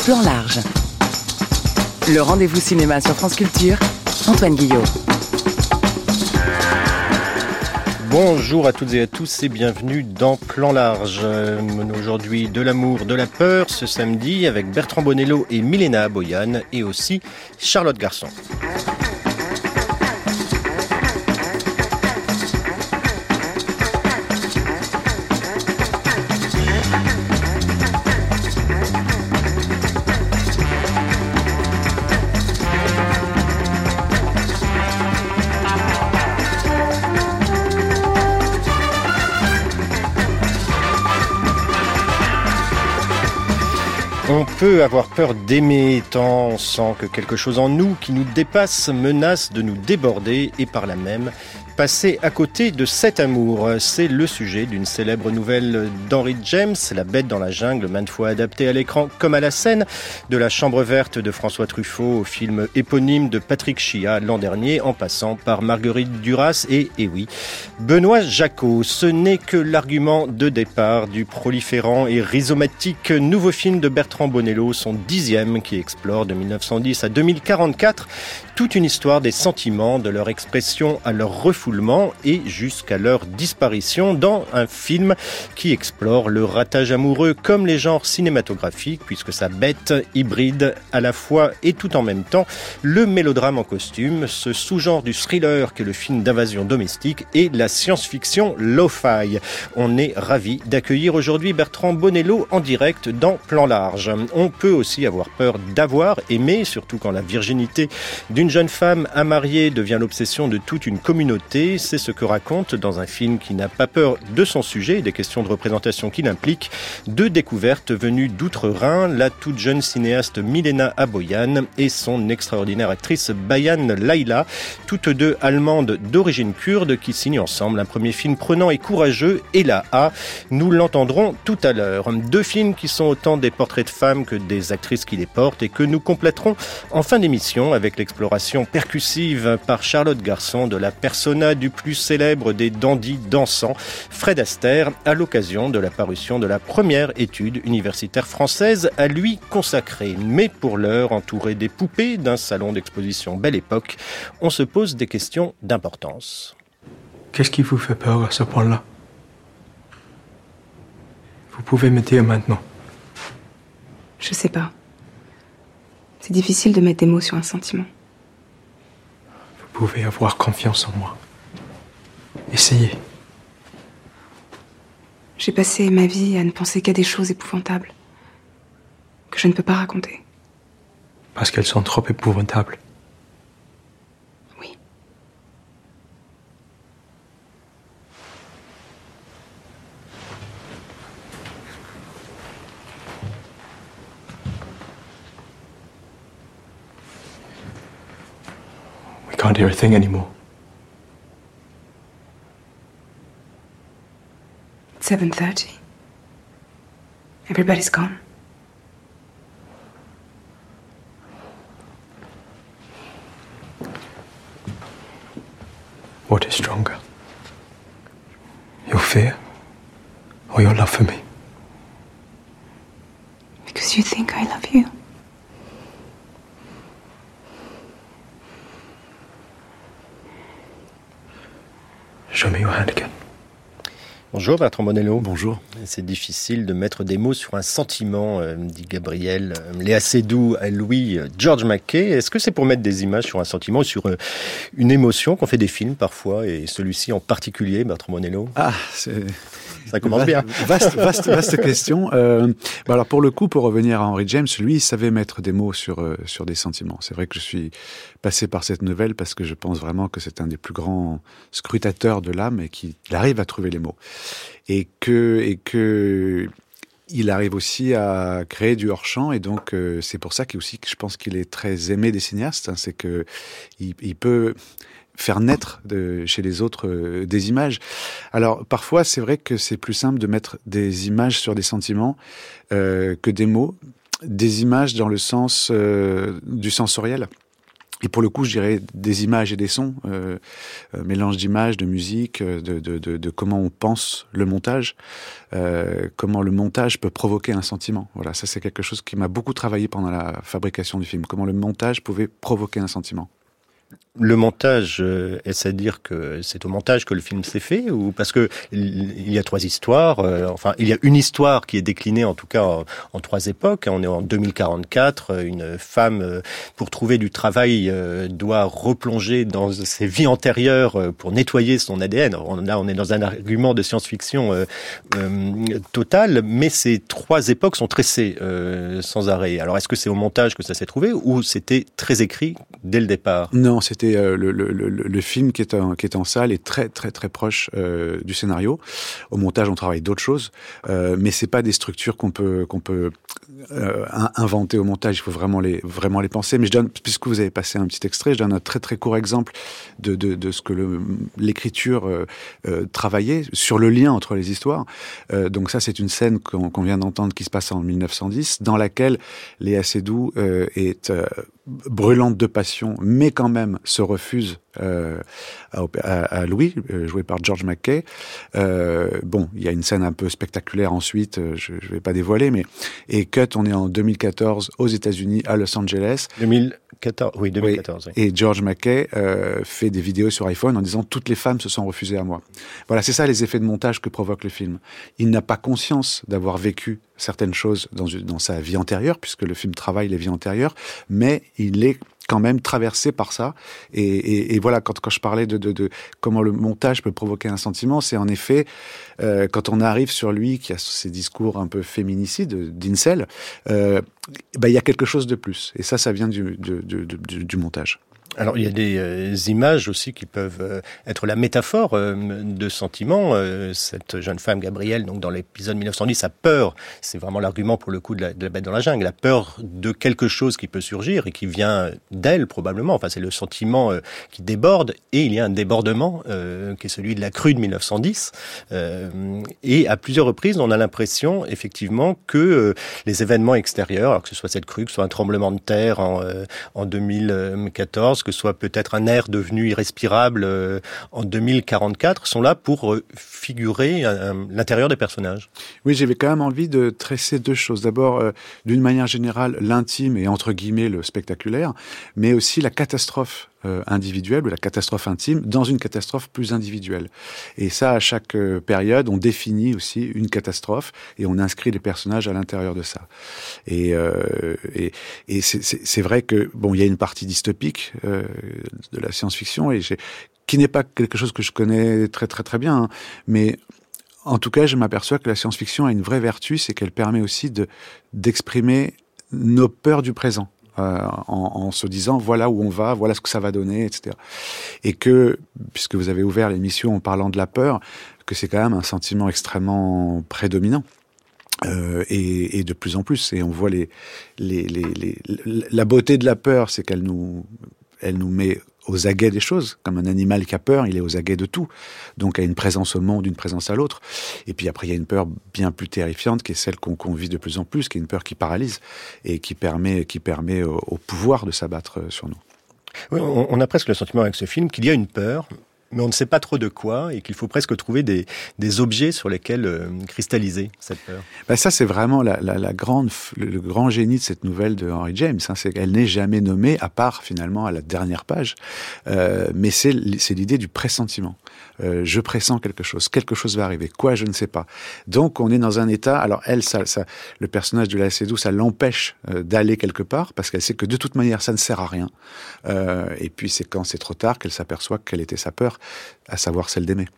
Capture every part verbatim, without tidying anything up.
Plan large. Le rendez-vous cinéma sur France Culture, Antoine Guillot. Bonjour à toutes et à tous et bienvenue dans Plan large. Aujourd'hui de l'amour, de la peur, ce samedi avec Bertrand Bonello et Milena Aboyan et aussi Charlotte Garçon. On peut avoir peur d'aimer tant on sent que quelque chose en nous qui nous dépasse menace de nous déborder et par là même passer à côté de cet amour. C'est le sujet d'une célèbre nouvelle d'Henry James, La Bête dans la jungle, maintes fois adaptée à l'écran comme à la scène, de La Chambre verte de François Truffaut au film éponyme de Patrick Chia l'an dernier, en passant par Marguerite Duras et, et oui, Benoît Jacot. Ce n'est que l'argument de départ du proliférant et rhizomatique nouveau film de Bertrand Bonello, son dixième, qui explore de mille neuf cent dix à deux mille quarante-quatre toute une histoire des sentiments, de leur expression à leur refoulement et jusqu'à leur disparition dans un film qui explore le ratage amoureux comme les genres cinématographiques, puisque sa bête hybride à la fois et tout en même temps le mélodrame en costume, ce sous-genre du thriller qu'est le film d'invasion domestique et la science-fiction lo-fi. On est ravis d'accueillir aujourd'hui Bertrand Bonello en direct dans Plan large. On peut aussi avoir peur d'avoir aimé, surtout quand la virginité d'une jeune femme à marier devient l'obsession de toute une communauté. C'est ce que raconte, dans un film qui n'a pas peur de son sujet et des questions de représentation qu'il implique, deux découvertes venues d'outre-Rhin, la toute jeune cinéaste Milena Aboyan et son extraordinaire actrice Bayan Layla, toutes deux allemandes d'origine kurde, qui signent ensemble un premier film prenant et courageux, Ella A. Nous l'entendrons tout à l'heure. Deux films qui sont autant des portraits de femmes que des actrices qui les portent et que nous compléterons en fin d'émission avec l'exploration percussive par Charlotte Garçon de la persona du plus célèbre des dandys dansants, Fred Astaire, à l'occasion de la parution de la première étude universitaire française à lui consacrée. Mais pour l'heure, entouré des poupées d'un salon d'exposition Belle Époque, on se pose des questions d'importance. Qu'est-ce qui vous fait peur à ce point-là ? Vous pouvez me dire maintenant. Je sais pas. C'est difficile de mettre des mots sur un sentiment. Vous pouvez avoir confiance en moi. Essayez. J'ai passé ma vie à ne penser qu'à des choses épouvantables que je ne peux pas raconter. Parce qu'elles sont trop épouvantables. Oui. We can't hear a thing anymore. seven thirty. Everybody's gone. What is stronger? Your fear or your love for me? Because you think I love you. Show me your hand again. Bonjour Bertrand Bonello. Bonjour. C'est difficile de mettre des mots sur un sentiment, euh, dit Gabriel. Euh, Léa Seydoux à Louis, euh, George Mackay. Est-ce que c'est pour mettre des images sur un sentiment, sur euh, une émotion qu'on fait des films parfois, et celui-ci en particulier, Bertrand Bonello ? Ah, c'est... Ça commence bien. Vaste, vaste, vaste question. Euh, bah alors pour le coup, pour revenir à Henry James, lui, il savait mettre des mots sur euh, sur des sentiments. C'est vrai que je suis passé par cette nouvelle parce que je pense vraiment que c'est un des plus grands scrutateurs de l'âme et qu'il arrive à trouver les mots. Et que et que il arrive aussi à créer du hors-champ, et donc euh, c'est pour ça qu'il aussi, je pense qu'il est très aimé des cinéastes. Hein, c'est que il, il peut faire naître de, chez les autres euh, des images. Alors parfois c'est vrai que c'est plus simple de mettre des images sur des sentiments euh, que des mots, des images dans le sens euh, du sensoriel. Et pour le coup, je dirais des images et des sons, euh, euh, mélange d'images, de musique, de, de, de, de comment on pense le montage, euh, comment le montage peut provoquer un sentiment. Voilà, ça c'est quelque chose qui m'a beaucoup travaillé pendant la fabrication du film, comment le montage pouvait provoquer un sentiment. Le montage, est-ce à dire que c'est au montage que le film s'est fait, ou parce que il y a trois histoires, euh, enfin il y a une histoire qui est déclinée en tout cas en, en trois époques. On est en deux mille quarante-quatre, une femme euh, pour trouver du travail euh, doit replonger dans ses vies antérieures euh, pour nettoyer son A D N. On, là on est dans un argument de science-fiction euh, euh, total, mais ces trois époques sont tressées euh, sans arrêt. Alors est-ce que c'est au montage que ça s'est trouvé, ou c'était très écrit dès le départ? Non, c'était euh, le, le, le, le film qui est, en, qui est en salle est très très très proche euh, du scénario. Au montage, on travaille d'autres choses, euh, mais c'est pas des structures qu'on peut qu'on peut euh, inventer au montage. Il faut vraiment les vraiment les penser. Mais je donne, puisque vous avez passé un petit extrait, je donne un très très court exemple de de, de ce que le, l'écriture euh, euh, travaillait sur le lien entre les histoires. Euh, donc ça, c'est une scène qu'on, qu'on vient d'entendre qui se passe en mille neuf cent dix, dans laquelle Léa Seydoux euh, est euh, brûlante de passion, mais quand même se refuse euh, à, à, à Louis, euh, joué par George McKay. Euh, bon, il y a une scène un peu spectaculaire ensuite, euh, je ne vais pas dévoiler, mais et cut, on est en deux mille quatorze aux États-Unis, à Los Angeles. deux mille quatorze, oui, deux mille quatorze. Oui. Oui. Et George McKay euh, fait des vidéos sur iPhone en disant « Toutes les femmes se sont refusées à moi ». Voilà, c'est ça les effets de montage que provoque le film. Il n'a pas conscience d'avoir vécu certaines choses dans, dans sa vie antérieure, puisque le film travaille les vies antérieures, mais il est quand même traversé par ça. Et, et, et voilà, quand, quand je parlais de, de, de comment le montage peut provoquer un sentiment, c'est en effet, euh, quand on arrive sur lui, qui a ces discours un peu féminicides, d'incel, euh, bah, il y a quelque chose de plus. Et ça, ça vient du, du, du, du, du montage. Alors, il y a des euh, images aussi qui peuvent euh, être la métaphore euh, de sentiments. Euh, cette jeune femme, Gabrielle, donc dans l'épisode mille neuf cent dix, a peur. C'est vraiment l'argument pour le coup de la, de la bête dans la jungle. La peur de quelque chose qui peut surgir et qui vient d'elle probablement. Enfin, c'est le sentiment euh, qui déborde. Et il y a un débordement euh, qui est celui de la crue de mille neuf cent dix. Euh, et à plusieurs reprises, on a l'impression effectivement que euh, les événements extérieurs, alors que ce soit cette crue, que ce soit un tremblement de terre en, euh, en deux mille quatorze, que ce soit peut-être un air devenu irrespirable euh, en deux mille quarante-quatre, sont là pour euh, figurer euh, l'intérieur des personnages. Oui, j'avais quand même envie de tresser deux choses. D'abord, euh, d'une manière générale, l'intime et entre guillemets le spectaculaire, mais aussi la catastrophe euh, individuelle ou la catastrophe intime dans une catastrophe plus individuelle. Et ça, à chaque euh, période, on définit aussi une catastrophe et on inscrit les personnages à l'intérieur de ça. Et, euh, et, et c'est, c'est, c'est vrai que bon, il y a une partie dystopique euh, de la science-fiction et j'ai, qui n'est pas quelque chose que je connais très très très bien, hein, mais en tout cas, je m'aperçois que la science-fiction a une vraie vertu, c'est qu'elle permet aussi de d'exprimer nos peurs du présent. Euh, en, en se disant voilà où on va, voilà ce que ça va donner, et cetera. Et que, puisque vous avez ouvert l'émission en parlant de la peur, que c'est quand même un sentiment extrêmement prédominant. Euh, et, et de plus en plus. Et on voit les, les, les, les, la beauté de la peur, c'est qu'elle nous, elle nous met aux aguets des choses. Comme un animal qui a peur, il est aux aguets de tout. Donc, il y a une présence au monde, une présence à l'autre. Et puis après, il y a une peur bien plus terrifiante, qui est celle qu'on, qu'on vit de plus en plus, qui est une peur qui paralyse et qui permet, qui permet au, au pouvoir de s'abattre sur nous. Oui, on, on a presque le sentiment avec ce film qu'il y a une peur, mais on ne sait pas trop de quoi, et qu'il faut presque trouver des, des objets sur lesquels euh, cristalliser cette peur. Ben ça, c'est vraiment la, la, la grande, le, le grand génie de cette nouvelle de Henry James. Hein, c'est qu'elle n'est jamais nommée, à part finalement à la dernière page. Euh, mais c'est, c'est l'idée du pressentiment. Euh, je pressens quelque chose, quelque chose va arriver. Quoi, je ne sais pas. Donc, on est dans un état. Alors, elle, ça, ça, le personnage de Léa Seydoux, ça l'empêche euh, d'aller quelque part parce qu'elle sait que de toute manière, ça ne sert à rien. Euh, et puis, c'est quand c'est trop tard qu'elle s'aperçoit quelle était sa peur, à savoir celle d'aimer.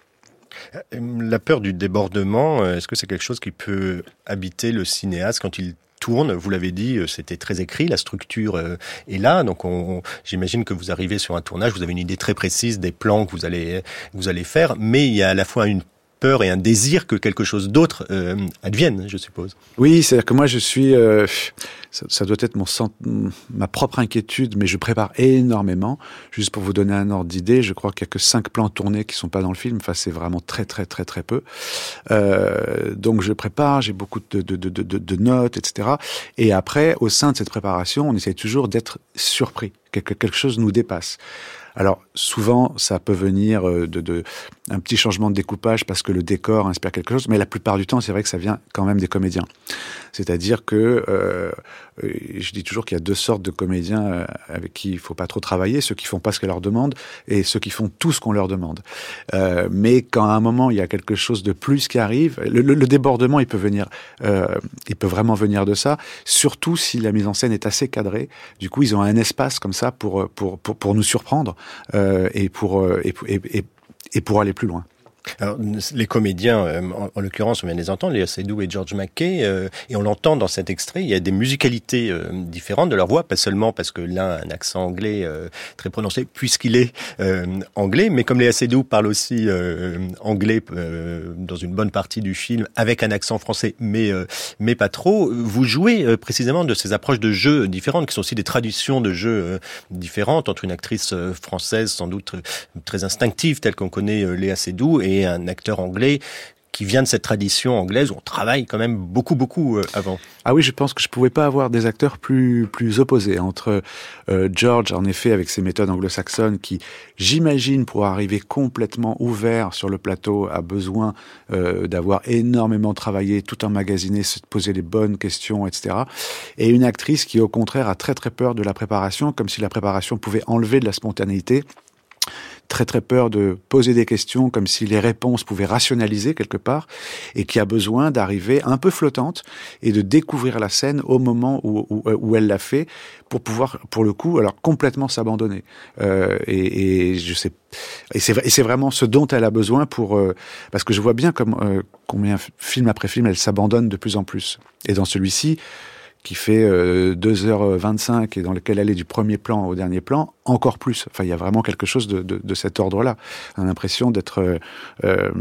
La peur du débordement, est-ce que c'est quelque chose qui peut habiter le cinéaste quand il tourne? Vous l'avez dit, c'était très écrit, la structure est là, donc on, j'imagine que vous arrivez sur un tournage, vous avez une idée très précise des plans que vous allez, que vous allez faire, mais il y a à la fois une peur et un désir que quelque chose d'autre euh, advienne, je suppose. Oui, c'est-à-dire que moi je suis, euh, ça, ça doit être mon ma propre inquiétude, mais je prépare énormément. Juste pour vous donner un ordre d'idée, je crois qu'il y a que cinq plans tournés qui sont pas dans le film. Enfin, c'est vraiment très très très très peu. Euh, donc je prépare, j'ai beaucoup de, de, de, de, de notes, et cetera. Et après, au sein de cette préparation, on essaie toujours d'être surpris. quelque, quelque chose nous dépasse. Alors, souvent, ça peut venir de, de un petit changement de découpage parce que le décor inspire quelque chose, mais la plupart du temps, c'est vrai que ça vient quand même des comédiens. C'est-à-dire que euh, je dis toujours qu'il y a deux sortes de comédiens avec qui il faut pas trop travailler, ceux qui font pas ce qu'on leur demande et ceux qui font tout ce qu'on leur demande. Euh, mais quand à un moment il y a quelque chose de plus qui arrive, le, le, le débordement il peut venir, euh, il peut vraiment venir de ça. Surtout si la mise en scène est assez cadrée. Du coup, ils ont un espace comme ça pour pour pour, pour nous surprendre euh, et pour et, et, et, et pour aller plus loin. Alors, les comédiens, euh, en, en l'occurrence, on vient de les entendre, Léa Seydoux et George Mackay, euh, et on l'entend dans cet extrait, il y a des musicalités euh, différentes de leur voix, pas seulement parce que l'un a un accent anglais euh, très prononcé, puisqu'il est euh, anglais, mais comme Léa Seydoux parle aussi euh, anglais euh, dans une bonne partie du film, avec un accent français, mais euh, mais pas trop, vous jouez euh, précisément de ces approches de jeu différentes, qui sont aussi des traditions de jeu euh, différentes, entre une actrice euh, française, sans doute euh, très instinctive, telle qu'on connaît euh, Léa Seydoux, et et un acteur anglais qui vient de cette tradition anglaise où on travaille quand même beaucoup, beaucoup euh, avant. Ah oui, je pense que je pouvais pas avoir des acteurs plus plus opposés entre euh, George, en effet, avec ses méthodes anglo-saxonnes, qui, j'imagine, pour arriver complètement ouvert sur le plateau, a besoin euh, d'avoir énormément travaillé, tout emmagasiné, se poser les bonnes questions, et cetera. Et une actrice qui, au contraire, a très très peur de la préparation, comme si la préparation pouvait enlever de la spontanéité. Très très peur de poser des questions comme si les réponses pouvaient rationaliser quelque part, et qui a besoin d'arriver un peu flottante et de découvrir la scène au moment où, où, où elle l'a fait, pour pouvoir, pour le coup, alors complètement s'abandonner. Euh, et, et je sais, et c'est, et c'est vraiment ce dont elle a besoin pour, euh, parce que je vois bien comme euh, combien film après film elle s'abandonne de plus en plus. Et dans celui-ci, qui fait euh, deux heures vingt-cinq et dans lequel elle est du premier plan au dernier plan, encore plus. Enfin, il y a vraiment quelque chose de, de, de cet ordre-là. On a l'impression d'être... Euh,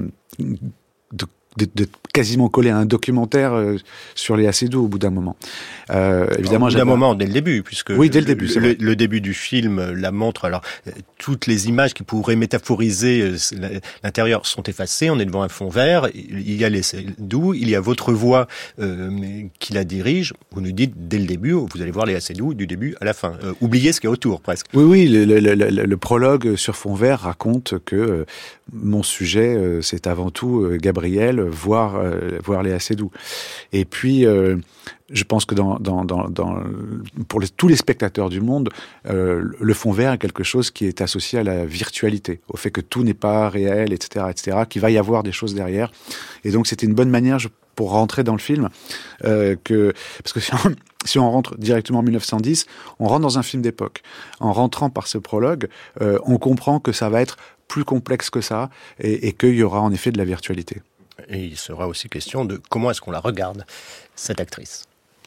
de, d'être quasiment collé à un documentaire euh, sur Léa Seydoux au bout d'un moment. Euh, évidemment, au bout d'un moment, dès le début, puisque oui, dès le début, le, le, le début du film la montre. Alors, toutes les images qui pourraient métaphoriser l'intérieur sont effacées. On est devant un fond vert. Il y a Léa Seydoux, il y a votre voix euh, qui la dirige. Vous nous dites dès le début, vous allez voir Léa Seydoux du début à la fin. Euh, oubliez ce qu'il y a autour, presque. Oui, oui. Le, le, le, le, le prologue sur fond vert raconte que euh, mon sujet, euh, c'est avant tout euh, Gabriel, voir euh, voir Léa Seydoux. Et puis euh, je pense que dans dans dans, dans pour les, tous les spectateurs du monde, euh, le fond vert est quelque chose qui est associé à la virtualité, au fait que tout n'est pas réel, et cetera, et cetera, qu'il va y avoir des choses derrière. Et donc c'était une bonne manière je, pour rentrer dans le film, euh, que parce que si on, si on rentre directement en mille neuf cent dix, on rentre dans un film d'époque. En rentrant par ce prologue, euh, on comprend que ça va être plus complexe que ça, et, et qu'il y aura en effet de la virtualité. Et il sera aussi question de comment est-ce qu'on la regarde, cette actrice.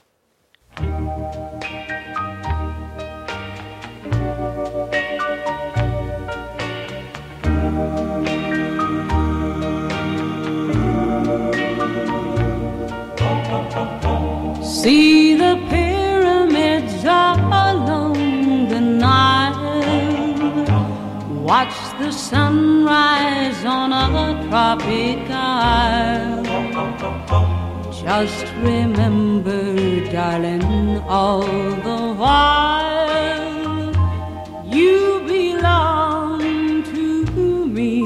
See the pyramids along the Nile. Watch the sunrise on a tropic isle. Just remember, darling, all the while you belong to me.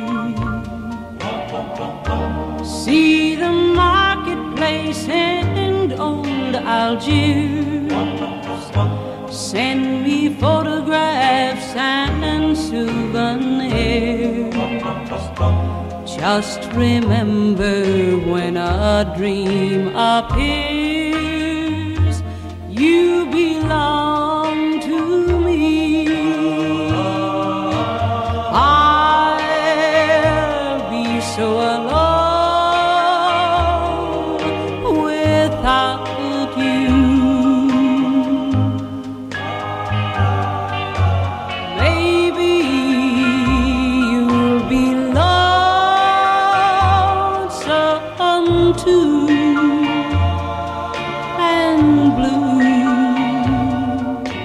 See the marketplace and old Algiers. Send me photographs and souvenirs. Just remember, when a dream appears, you belong to me. I'll be so alone without you. Maybe you'll be lonesome too, and blue.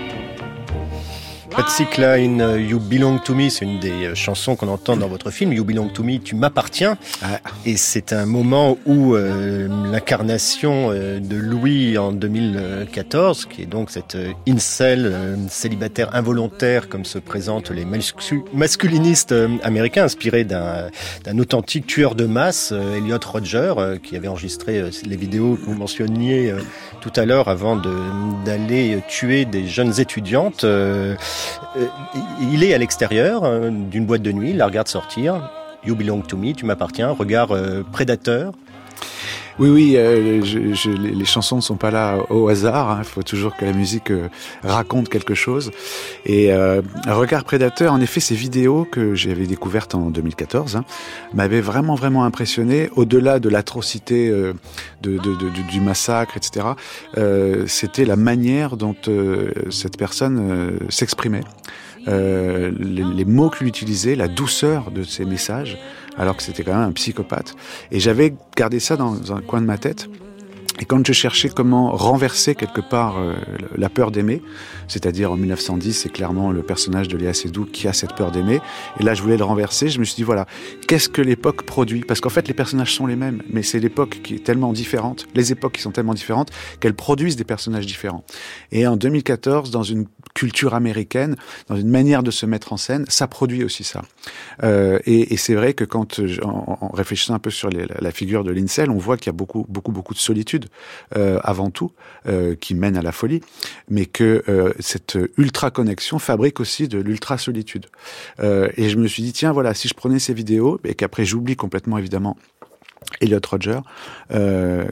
Patsy Cline, uh, You Belong to Me, c'est une des euh, chansons qu'on entend dans votre film. You Belong to Me, tu m'appartiens. Ah. Et c'est un moment où euh, l'incarnation euh, de Louis en deux mille quatorze, qui est donc cette euh, incel, euh, célibataire involontaire, comme se présentent les mascu- masculinistes euh, américains, inspirés d'un, d'un authentique tueur de masse, euh, Elliot Rodger, euh, qui avait enregistré euh, les vidéos que vous mentionniez euh, tout à l'heure avant de, d'aller tuer des jeunes étudiantes. Euh, euh, il est à l'extérieur euh, d'une boîte de nuit, il la regarde sortir. You belong to me, tu m'appartiens, regard euh, prédateur. Oui, oui, euh, je, je, les, les chansons ne sont pas là au hasard. Il hein, faut toujours que la musique euh, raconte quelque chose. Et euh, Regard prédateur, en effet, ces vidéos que j'avais découvertes en deux mille quatorze hein, m'avaient vraiment, vraiment impressionné. Au-delà de l'atrocité euh, de, de, de, du massacre, et cetera, euh, c'était la manière dont euh, cette personne euh, s'exprimait. Euh, les, les mots qu'il utilisait, la douceur de ses messages, alors que c'était quand même un psychopathe. Et j'avais gardé ça dans un coin de ma tête. Et quand je cherchais comment renverser quelque part euh, la peur d'aimer, c'est-à-dire en mille neuf cent dix, c'est clairement le personnage de Léa Seydoux qui a cette peur d'aimer. Et là, je voulais le renverser. Je me suis dit, voilà, qu'est-ce que l'époque produit ? Parce qu'en fait, les personnages sont les mêmes, mais c'est l'époque qui est tellement différente, les époques qui sont tellement différentes, qu'elles produisent des personnages différents. Et en deux mille quatorze, dans une culture américaine, dans une manière de se mettre en scène, ça produit aussi ça. Euh, et, et c'est vrai que quand, en, en réfléchissant un peu sur les, la figure de l'incel, on voit qu'il y a beaucoup, beaucoup, beaucoup de solitude. Euh, avant tout, euh, qui mène à la folie, mais que euh, cette ultra-connexion fabrique aussi de l'ultra-solitude. Euh, et je me suis dit, tiens, voilà, si je prenais ces vidéos, et qu'après j'oublie complètement, évidemment, Elliot Rodger, euh,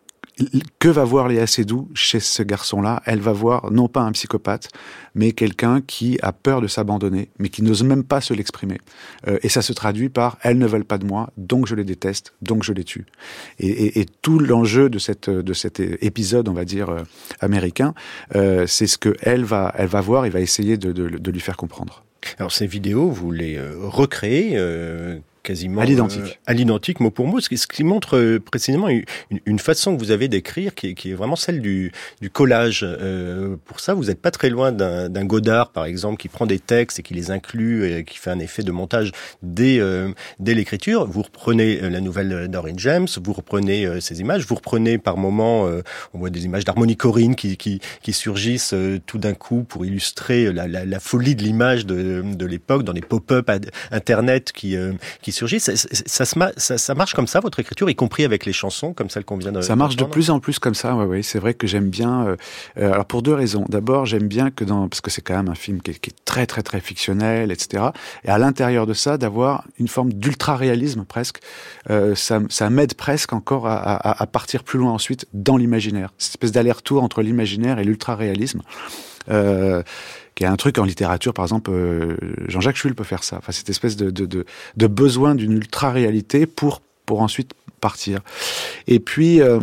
que va voir Léa Seydoux chez ce garçon-là ? Elle va voir non pas un psychopathe, mais quelqu'un qui a peur de s'abandonner, mais qui n'ose même pas se l'exprimer. Euh, et ça se traduit par « elles ne veulent pas de moi, donc je les déteste, donc je les tue ». Et, et, et tout l'enjeu de, cette, de cet épisode, on va dire, euh, américain, euh, c'est ce qu'elle va, elle va voir et va essayer de, de, de lui faire comprendre. Alors ces vidéos, vous les euh, recréez euh... quasiment à l'identique, euh, à l'identique mot pour mot, ce qui, ce qui montre euh, précisément une, une façon que vous avez d'écrire qui est, qui est vraiment celle du, du collage. Euh, pour ça, vous n'êtes pas très loin d'un, d'un Godard, par exemple, qui prend des textes et qui les inclut et qui fait un effet de montage dès, euh, dès l'écriture. Vous reprenez euh, la nouvelle d'Henry James, vous reprenez euh, ces images, vous reprenez par moments, euh, on voit des images d'harmonie Corinne qui, qui, qui surgissent euh, tout d'un coup pour illustrer la, la, la folie de l'image de, de l'époque, dans des pop-up ad, internet qui, euh, qui surgit. Ça, ça, ça, ça, ça marche comme ça, votre écriture, y compris avec les chansons, comme celle qu'on vient de... Ça marche de plus en plus comme ça, oui, oui. C'est vrai que j'aime bien... Euh, alors, pour deux raisons. D'abord, j'aime bien que dans... Parce que c'est quand même un film qui est, qui est très, très, très fictionnel, et cetera. Et à l'intérieur de ça, d'avoir une forme d'ultra-réalisme, presque. Euh, ça, ça m'aide presque encore à, à, à partir plus loin ensuite dans l'imaginaire. Cette espèce d'aller-retour entre l'imaginaire et l'ultra-réalisme. Euh... qui est un truc en littérature, par exemple, euh, Jean-Jacques Schull peut faire ça. Enfin, cette espèce de, de, de, de besoin d'une ultra-réalité pour, pour ensuite partir. Et puis, euh,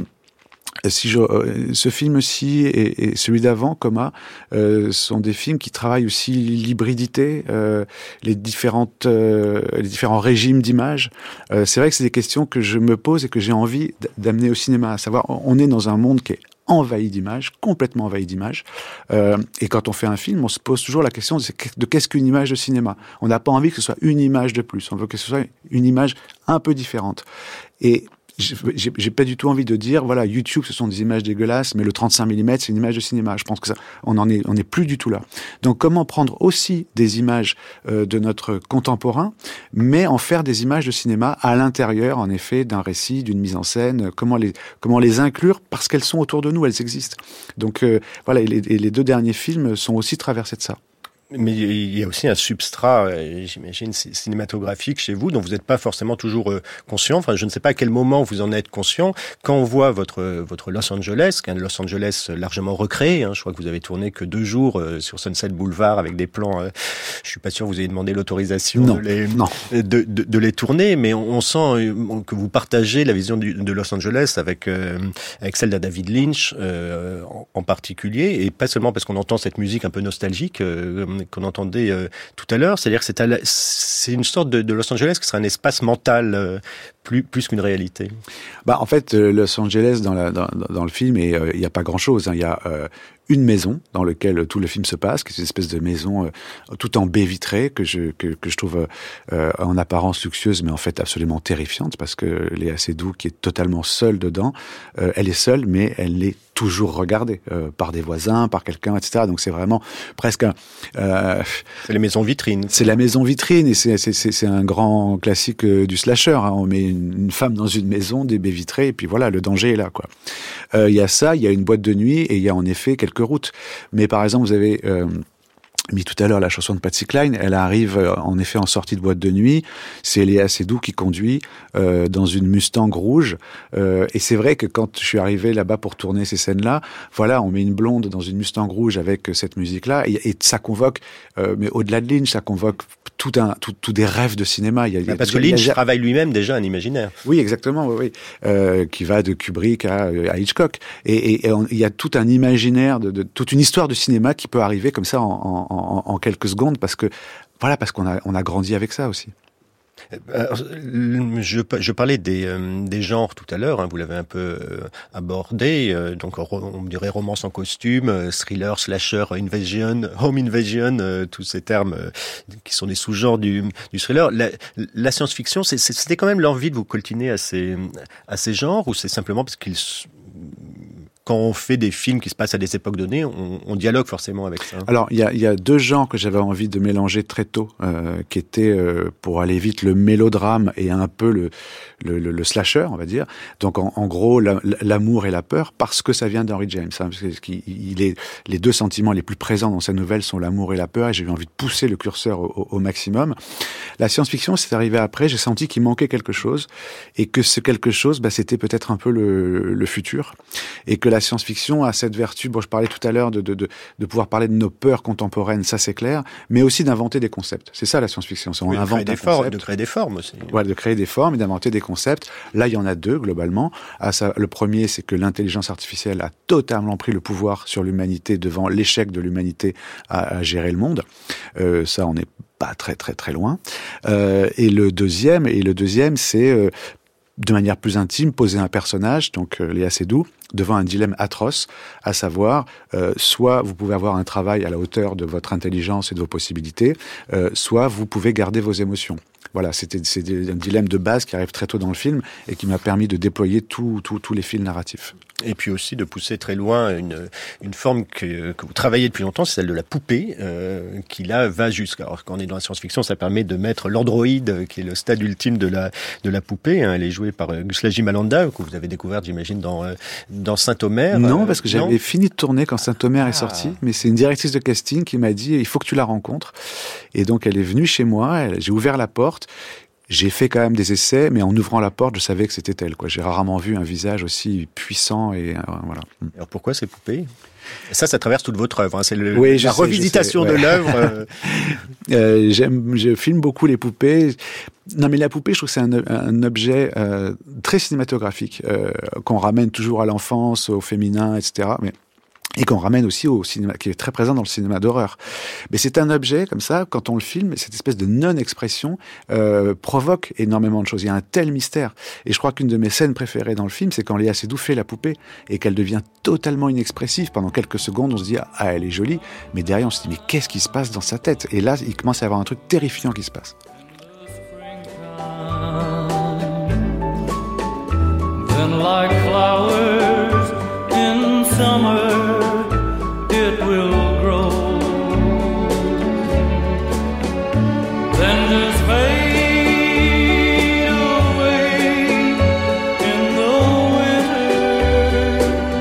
si je, euh, ce film-ci et, et celui d'avant, Coma, euh, sont des films qui travaillent aussi l'hybridité, euh, les différentes, euh, les différents régimes d'images. Euh, c'est vrai que c'est des questions que je me pose et que j'ai envie d'amener au cinéma. À savoir, on est dans un monde qui est envahi d'images, complètement envahi d'images. Euh, et quand on fait un film, on se pose toujours la question de, de qu'est-ce qu'une image de cinéma. On n'a pas envie que ce soit une image de plus. On veut que ce soit une image un peu différente. Et j'ai, j'ai pas du tout envie de dire, voilà, YouTube, ce sont des images dégueulasses, mais le trente-cinq millimètres, c'est une image de cinéma. Je pense que ça, on en est, on est plus du tout là. Donc, comment prendre aussi des images euh, de notre contemporain, mais en faire des images de cinéma à l'intérieur, en effet, d'un récit, d'une mise en scène. Comment les, comment les inclure parce qu'elles sont autour de nous, elles existent. Donc, euh, voilà, et les, et les deux derniers films sont aussi traversés de ça. Mais il y a aussi un substrat, j'imagine, cinématographique chez vous, dont vous n'êtes pas forcément toujours conscient. Enfin, je ne sais pas à quel moment vous en êtes conscient. Quand on voit votre votre Los Angeles, qui est un Los Angeles largement recréé, hein, je crois que vous avez tourné que deux jours sur Sunset Boulevard avec des plans. Euh, je suis pas sûr que vous ayez demandé l'autorisation non, de les non. De, de, de les tourner, mais on, on sent que vous partagez la vision du, de Los Angeles avec euh, avec celle de David Lynch euh, en, en particulier, et pas seulement parce qu'on entend cette musique un peu nostalgique. Euh, qu'on entendait euh, tout à l'heure, c'est-à-dire que c'est, à la, c'est une sorte de, de Los Angeles qui serait un espace mental euh, plus, plus qu'une réalité. Bah, en fait, euh, Los Angeles, dans, la, dans, dans le film, il euh, n'y a pas grand-chose. Hein. Il y a euh, une maison dans laquelle tout le film se passe, qui est une espèce de maison euh, tout en baie vitrée, que je, que, que je trouve euh, en apparence luxueuse, mais en fait absolument terrifiante, parce que Léa Seydoux, qui est totalement seule dedans, euh, elle est seule, mais elle est toujours regardée euh, par des voisins, par quelqu'un, et cetera. Donc c'est vraiment presque un... Euh, c'est les maisons vitrines. C'est la maison vitrine, et c'est, c'est, c'est, c'est un grand classique euh, du slasher. Hein. On met une, une femme dans une maison, des baies vitrées, et puis voilà, le danger est là, quoi. Il euh, y a ça, il y a une boîte de nuit, et il y a en effet quelques routes. Mais par exemple, vous avez... Euh, mis tout à l'heure la chanson de Patsy Cline, elle arrive euh, en effet en sortie de boîte de nuit, c'est Léa Seydoux qui conduit euh, dans une Mustang rouge, euh, et c'est vrai que quand je suis arrivé là-bas pour tourner ces scènes-là, voilà, on met une blonde dans une Mustang rouge avec cette musique-là, et, et ça convoque, euh, mais au-delà de Lynch, ça convoque tout un, tout, tout des rêves de cinéma. Il y a, il y a, parce que Lynch a... travaille lui-même déjà un imaginaire. Oui, exactement, oui, oui. Euh, qui va de Kubrick à, à Hitchcock, et, et, et on, il y a tout un imaginaire, de, de, toute une histoire de cinéma qui peut arriver comme ça en, en, en, en quelques secondes, parce que voilà, parce qu'on a, on a grandi avec ça aussi. Alors, je, je parlais des, euh, des genres tout à l'heure, hein, vous l'avez un peu euh, abordé, euh, donc on dirait romance en costume, euh, thriller, slasher, invasion, home invasion, euh, tous ces termes euh, qui sont des sous-genres du, du thriller. La, la science-fiction, c'est, c'était quand même l'envie de vous coltiner à ces, à ces genres, ou c'est simplement parce qu'ils... Quand on fait des films qui se passent à des époques données, on, on dialogue forcément avec ça. Alors, il y a, y a deux genres que j'avais envie de mélanger très tôt, euh, qui étaient, euh, pour aller vite, le mélodrame et un peu le, le, le, le slasher, on va dire. Donc, en, en gros, la, l'amour et la peur, parce que ça vient d'Henry James. Hein, parce qu'il, il est, les deux sentiments les plus présents dans sa nouvelle sont l'amour et la peur, et j'ai eu envie de pousser le curseur au, au maximum. La science-fiction, c'est arrivé après, j'ai senti qu'il manquait quelque chose, et que ce quelque chose, bah, c'était peut-être un peu le, le futur, et que la science-fiction a cette vertu, bon, je parlais tout à l'heure de, de, de, de pouvoir parler de nos peurs contemporaines, ça c'est clair, mais aussi d'inventer des concepts. C'est ça la science-fiction, c'est on oui, invente de créer, des formes, de créer des formes aussi. Ouais, de créer des formes et d'inventer des concepts. Là, il y en a deux globalement. Ah, ça, le premier, c'est que l'intelligence artificielle a totalement pris le pouvoir sur l'humanité devant l'échec de l'humanité à, à gérer le monde. Euh, ça, on n'est pas très très très loin. Euh, et le deuxième, et le deuxième, c'est euh, de manière plus intime, poser un personnage, donc euh, Léa Seydoux, devant un dilemme atroce, à savoir, euh, soit vous pouvez avoir un travail à la hauteur de votre intelligence et de vos possibilités, euh, soit vous pouvez garder vos émotions. Voilà, c'était, c'est un dilemme de base qui arrive très tôt dans le film et qui m'a permis de déployer tous tout, tout les fils narratifs. Et puis aussi de pousser très loin une, une forme que, que vous travaillez depuis longtemps, c'est celle de la poupée, euh, qui là va jusqu'à... Alors quand on est dans la science-fiction, ça permet de mettre l'androïde, qui est le stade ultime de la, de la poupée. Hein. Elle est jouée par Guslágy Malanda, que vous avez découvert, j'imagine, dans, dans Saint-Omer. Non, parce que j'avais non fini de tourner quand Saint-Omer ah. est sorti, mais c'est une directrice de casting qui m'a dit « il faut que tu la rencontres ». Et donc elle est venue chez moi, elle, j'ai ouvert la porte. J'ai fait quand même des essais, mais en ouvrant la porte, je savais que c'était elle, quoi. J'ai rarement vu un visage aussi puissant et euh, voilà. Alors pourquoi ces poupées ? Ça, ça traverse toute votre œuvre. Hein. C'est le, oui, la sais, revisitation sais, ouais. de l'œuvre. Euh... euh, j'aime, je filme beaucoup les poupées. Non, mais la poupée, je trouve que c'est un, un objet euh, très cinématographique euh, qu'on ramène toujours à l'enfance, au féminin, et cetera. Mais et qu'on ramène aussi au cinéma, qui est très présent dans le cinéma d'horreur. Mais c'est un objet, comme ça, quand on le filme, cette espèce de non-expression euh, provoque énormément de choses. Il y a un tel mystère. Et je crois qu'une de mes scènes préférées dans le film, c'est quand Léa Seydoux fait la poupée et qu'elle devient totalement inexpressive. Pendant quelques secondes, on se dit « Ah, elle est jolie », mais derrière, on se dit « Mais qu'est-ce qui se passe dans sa tête ?» Et là, il commence à y avoir un truc terrifiant qui se passe. Then like flowers in summer it will grow, then just fade away in the winter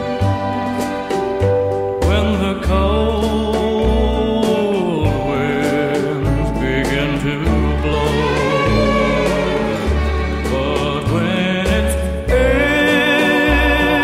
when the cold winds begin to blow. But when it's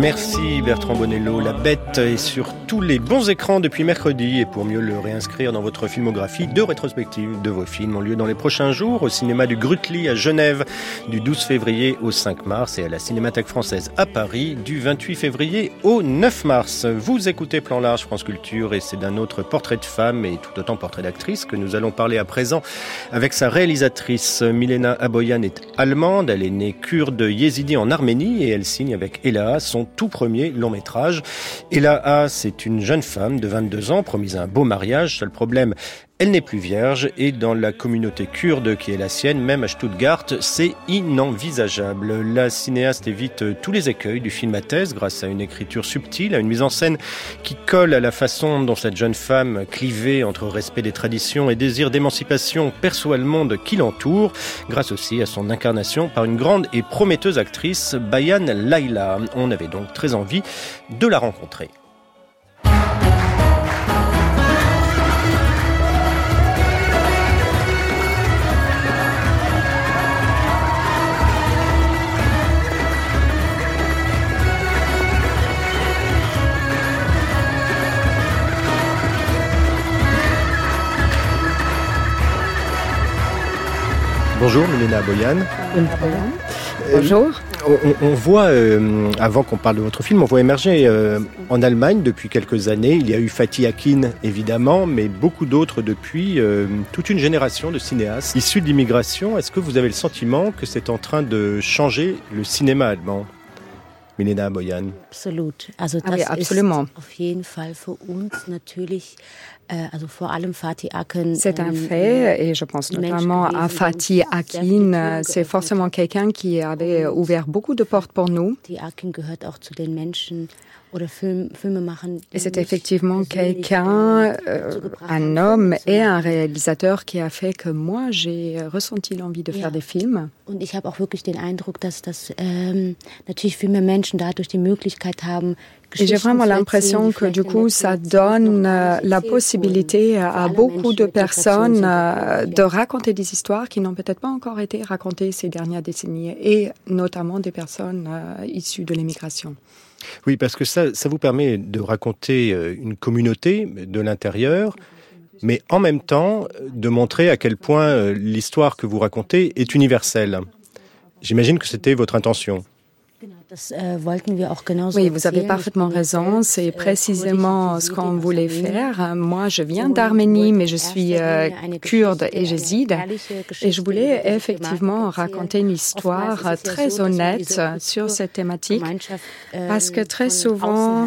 Merci Bertrand Bonello. La Bête est sur tous les bons écrans depuis mercredi et pour mieux le réinscrire dans votre filmographie, deux rétrospectives de vos films ont lieu dans les prochains jours au cinéma du Grutli à Genève du douze février au cinq mars et à la Cinémathèque française à Paris du vingt-huit février au neuf mars. Vous écoutez Plan Large France Culture et c'est d'un autre portrait de femme et tout autant portrait d'actrice que nous allons parler à présent avec sa réalisatrice. Milena Aboyan est allemande, elle est née kurde yézidi en Arménie et elle signe avec Ella son tout premier long métrage. Ella, c'est une jeune femme de vingt-deux ans, promise un beau mariage. Seul problème, elle n'est plus vierge et dans la communauté kurde qui est la sienne, même à Stuttgart, c'est inenvisageable. La cinéaste évite tous les écueils du film à thèse grâce à une écriture subtile, à une mise en scène qui colle à la façon dont cette jeune femme, clivée entre respect des traditions et désir d'émancipation, perçoit le monde qui l'entoure, grâce aussi à son incarnation par une grande et prometteuse actrice, Bayan Layla. On avait donc très envie de la rencontrer. Bonjour Milena Aboyan. Bonjour. Euh, on, on voit, euh, avant qu'on parle de votre film, on voit émerger euh, en Allemagne depuis quelques années. Il y a eu Fatih Akin évidemment, mais beaucoup d'autres depuis, euh, toute une génération de cinéastes issus de l'immigration. Est-ce que vous avez le sentiment que c'est en train de changer le cinéma allemand? Milena Aboyan. Absolut. Also das Ah oui, absolument. ist auf jeden Fall für uns natürlich, äh, also vor allem Fatih Akin. C'est un fait, et je pense notamment à Fatih Akin. C'est forcément quelqu'un qui avait ouvert beaucoup de portes pour nous. Fatih Akin gehört auch zu den Menschen oder Film, Filmemachern. Et c'est effectivement quelqu'un, euh, un homme et un réalisateur qui a fait que moi, j'ai ressenti l'envie de faire des films. Und ich habe auch wirklich den Eindruck, dass das ähm, natürlich viel mehr Menschen dadurch die Möglichkeit haben, Et j'ai vraiment l'impression que du coup, ça donne euh, la possibilité à beaucoup de personnes euh, de raconter des histoires qui n'ont peut-être pas encore été racontées ces dernières décennies, et notamment des personnes euh, issues de l'immigration. Oui, parce que ça, ça vous permet de raconter une communauté de l'intérieur, mais en même temps de montrer à quel point l'histoire que vous racontez est universelle. J'imagine que c'était votre intention. Oui, vous avez parfaitement raison. C'est précisément ce qu'on voulait faire. Moi, je viens d'Arménie, mais je suis euh, kurde et jézide. Et je voulais effectivement raconter une histoire très honnête sur cette thématique, parce que très souvent,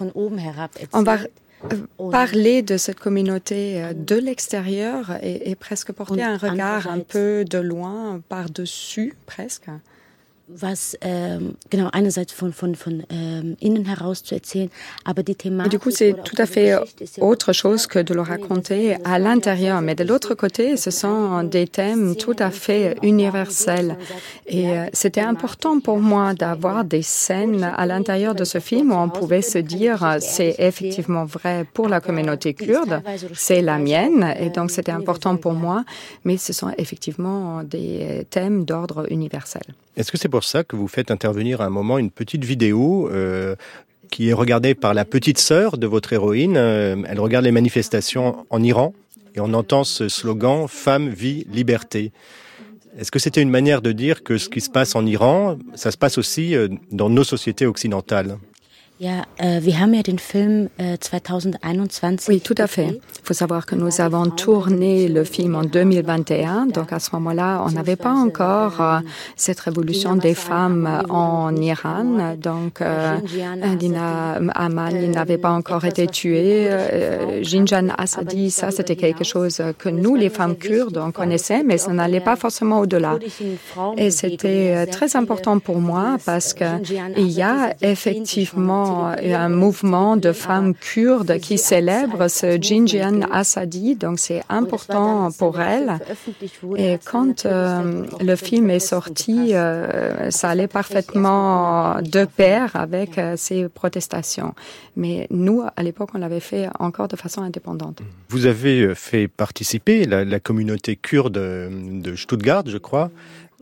on va parler de cette communauté de l'extérieur et, et presque porter un regard un peu de loin, par-dessus presque. Was ähm, genau einerseits von von von ähm, innen heraus zu erzählen, aber die Thematik. Et du coup, c'est tout à fait autre chose que de le raconter à l'intérieur. Mais de l'autre côté, ce sont des thèmes tout à fait universels. Et c'était important pour moi d'avoir des scènes à l'intérieur de ce film où on pouvait se dire c'est effectivement vrai pour la communauté kurde, c'est la mienne, et donc c'était important pour moi. Mais ce sont effectivement des thèmes d'ordre universel. Est-ce que c'est pour ça que vous faites intervenir à un moment une petite vidéo euh, qui est regardée par la petite sœur de votre héroïne? euh, Elle regarde les manifestations en Iran et on entend ce slogan « Femme, vie, liberté ». Est-ce que c'était une manière de dire que ce qui se passe en Iran, ça se passe aussi dans nos sociétés occidentales? Ja, äh, wir haben ja den Film äh, zwanzig einundzwanzig. Oui, tout à fait. Il faut savoir que nous avons tourné le film en deux mille vingt et un, donc à ce moment-là, on n'avait pas encore euh, cette révolution des femmes en Iran. Donc, euh, Dina Amani n'avait pas encore été tuée. Euh, Jinjan Asadi, ça, c'était quelque chose que nous, les femmes kurdes, on connaissait, mais ça n'allait pas forcément au-delà. Et c'était très important pour moi parce que il y a effectivement un mouvement de femmes kurdes qui célèbrent ce Jinjan Asadi, donc c'est important pour elles. Et quand euh, le film est sorti, euh, ça allait parfaitement de pair avec euh, ces protestations. Mais nous, à l'époque, on l'avait fait encore de façon indépendante. Vous avez fait participer la, la communauté kurde de Stuttgart, je crois,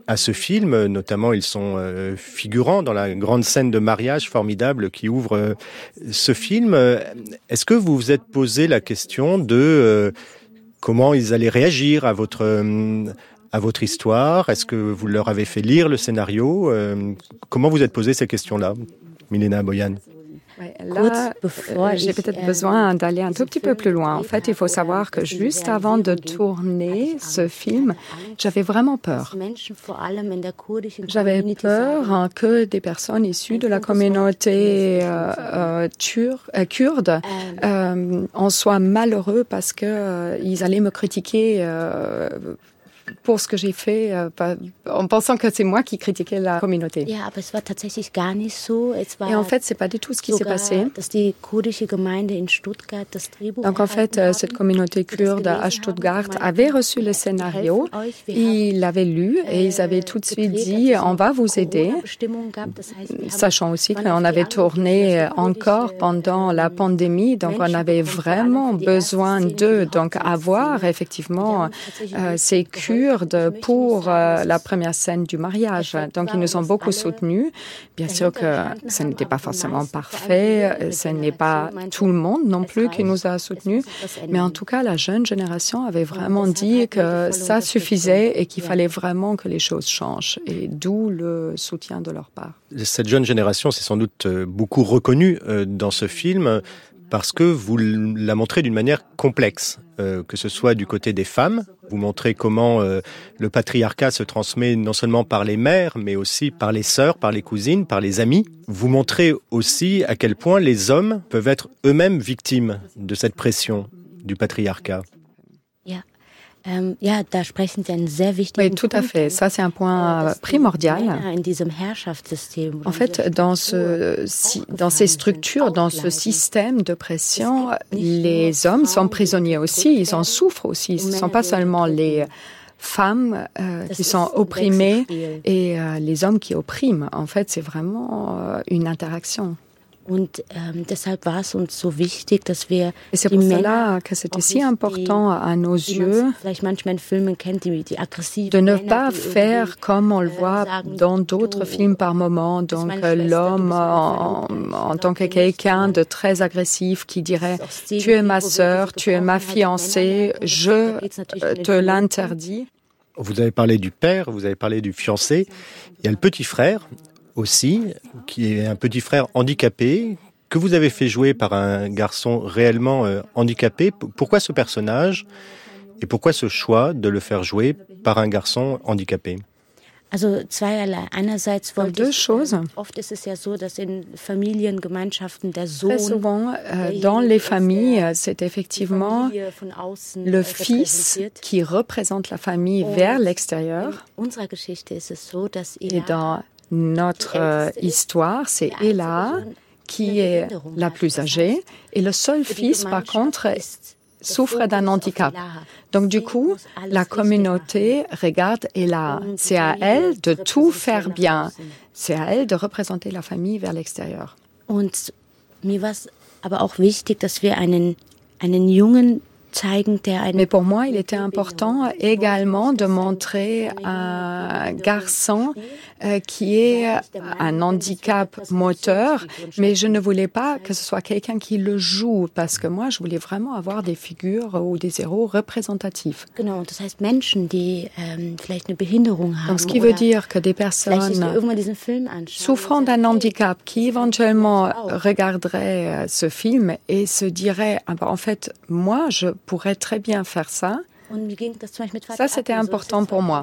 à ce film. Notamment, ils sont euh, figurants dans la grande scène de mariage formidable qui ouvre euh, ce film. Est-ce que vous vous êtes posé la question de euh, comment ils allaient réagir à votre, euh, à votre histoire? Est-ce que vous leur avez fait lire le scénario? euh, Comment vous êtes posé ces questions-là, Milena Boyan? Ouais, là, euh, j'ai peut-être besoin d'aller un tout petit peu plus loin. En fait, il faut savoir que juste avant de tourner ce film, j'avais vraiment peur. J'avais peur hein, que des personnes issues de la communauté euh, euh, tur- euh, kurde euh, en soient malheureux parce que euh, ils allaient me critiquer euh, pour ce que j'ai fait, euh, en pensant que c'est moi qui critiquais la communauté. Ja, aber es war tatsächlich gar nicht so. Es war Et en fait, c'est pas du tout ce qui s'est passé. dass die kurdische Gemeinde in Stuttgart das Drehbuch Donc en fait, euh, cette communauté kurde à Stuttgart avait reçu le scénario, ils l'avaient lu et ils avaient tout de suite dit « on va vous aider », sachant aussi qu'on avait tourné encore pendant la pandémie, donc on avait vraiment besoin d'eux. Donc avoir effectivement euh, ces Kurdes pour euh, la première scène du mariage. Donc ils nous ont beaucoup soutenus. Bien sûr que ce n'était pas forcément parfait, ce n'est pas tout le monde non plus qui nous a soutenus, mais en tout cas la jeune génération avait vraiment dit que ça suffisait et qu'il fallait vraiment que les choses changent, et d'où le soutien de leur part. Cette jeune génération s'est sans doute beaucoup reconnue dans ce film parce que vous la montrez d'une manière complexe, euh, que ce soit du côté des femmes. Vous montrez comment euh, le patriarcat se transmet non seulement par les mères, mais aussi par les sœurs, par les cousines, par les amis. Vous montrez aussi à quel point les hommes peuvent être eux-mêmes victimes de cette pression du patriarcat. Ähm, ja, da sprechen Sie einen sehr wichtigen Oui, tout à fait. Ça, c'est un point primordial. En fait, dans, ce, si, dans ces structures, dans ce système de pression, les hommes sont prisonniers aussi, ils en souffrent aussi. Ce ne sont pas seulement les femmes euh, qui sont opprimées et euh, les hommes qui oppriment. En fait, c'est vraiment euh, une interaction. Und ähm, deshalb war es uns so wichtig, dass wir Et c'est pour cela que c'était si important à nos yeux de ne pas faire comme on le voit dans d'autres films par moment, donc l'homme en, en tant que quelqu'un de très agressif qui dirait « tu es ma sœur, tu es ma fiancée, je te l'interdis ». Vous avez parlé du père, vous avez parlé du fiancé, il y a le petit frère aussi, qui est un petit frère handicapé, que vous avez fait jouer par un garçon réellement euh, handicapé. Pourquoi ce personnage et pourquoi ce choix de le faire jouer par un garçon handicapé? Also zweierlei. Einerseits wollte Deux choses. Oft ist es ja so, dass in Familiengemeinschaften der Sohn, Très souvent, euh, dans les familles, c'est effectivement le fils qui représente la famille vers l'extérieur. Unserer Geschichte ist es so, dass Et dans notre euh, histoire, c'est Ella qui est la plus âgée et le seul fils, par contre, souffre d'un handicap. Donc du coup, la communauté regarde Ella. C'est à elle de tout faire bien. C'est à elle de représenter la famille vers l'extérieur. Und mir war es aber auch wichtig, dass wir einen einen jungen Mais pour moi, il était important également de montrer un garçon euh, qui est un handicap moteur, mais je ne voulais pas que ce soit quelqu'un qui le joue, parce que moi, je voulais vraiment avoir des figures ou des héros représentatifs. Genau, das heißt Menschen, die ähm, vielleicht eine Behinderung haben. Donc, ce qui veut dire que des personnes souffrant d'un handicap qui éventuellement regarderaient ce film et se diraient ah ben, en fait, moi, je pourrais très bien faire ça. Ça, c'était important pour moi.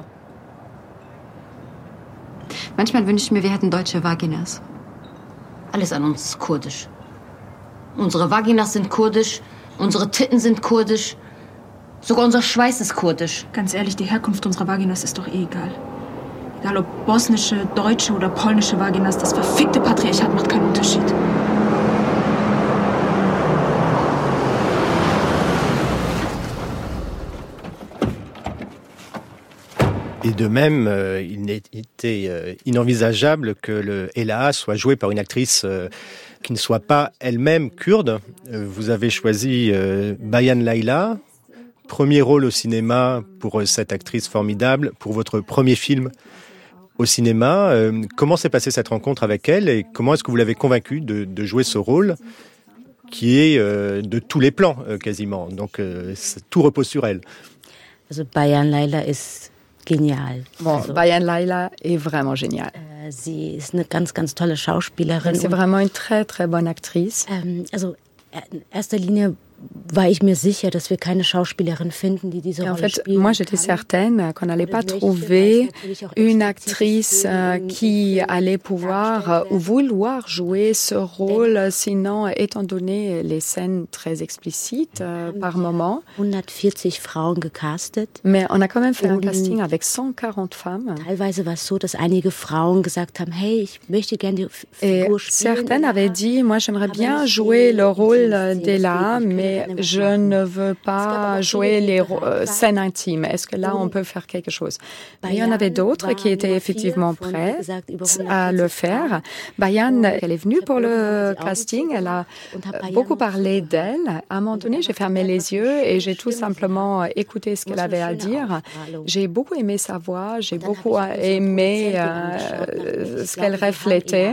Manchmal wünsche ich mir, wir hätten deutsche Vaginas. Alles an uns ist kurdisch. Unsere Vaginas sind kurdisch, unsere Titten sind kurdisch, sogar unser Schweiß ist kurdisch. Ganz ehrlich, die Herkunft unserer Vaginas ist doch eh egal. Egal ob bosnische, deutsche oder polnische Vaginas, das verfickte Patriarchat macht keinen Unterschied. Et de même, euh, il n'était euh, inenvisageable que le Ella soit joué par une actrice euh, qui ne soit pas elle-même kurde. Euh, vous avez choisi euh, Bayan Layla, premier rôle au cinéma pour euh, cette actrice formidable, pour votre premier film au cinéma. Euh, comment s'est passée cette rencontre avec elle et comment est-ce que vous l'avez convaincue de, de jouer ce rôle qui est euh, de tous les plans euh, quasiment. Donc euh, tout repose sur elle. Also Bayan Layla ist genial. Bon, also, Bayan Layla est vraiment géniale. Äh, sie ist eine ganz, ganz tolle Schauspielerin. C'est vraiment une très, très bonne actrice. Ähm, also in erster Linie war ich mir sicher, dass wir keine Schauspielerin finden, die diese Et en Rolle fait, spielen moi, j'étais certaine qu'on n'allait pas trouver une actrice euh, qui allait pouvoir euh, ou vouloir jouer ce rôle, sinon, étant donné les scènes très explicites euh, par moment. hundertvierzig Frauen gecastet. Mais on a quand même fait un Und casting avec cent quarante femmes. Teilweise war es so, dass einige Frauen gesagt haben, hey, ich möchte gerne die F- Et Figur spielen. certaines avaient dit, moi, j'aimerais bien jouer le rôle d'Ella, mais je ne veux pas jouer les euh, scènes intimes. Est-ce que là, on peut faire quelque chose? Mais il y en avait d'autres qui étaient effectivement prêts à le faire. Bayan, elle est venue pour le casting. Elle a beaucoup parlé d'elle. À un moment donné, j'ai fermé les yeux et j'ai tout simplement écouté ce qu'elle avait à dire. J'ai beaucoup aimé sa voix. J'ai beaucoup aimé euh, ce qu'elle reflétait.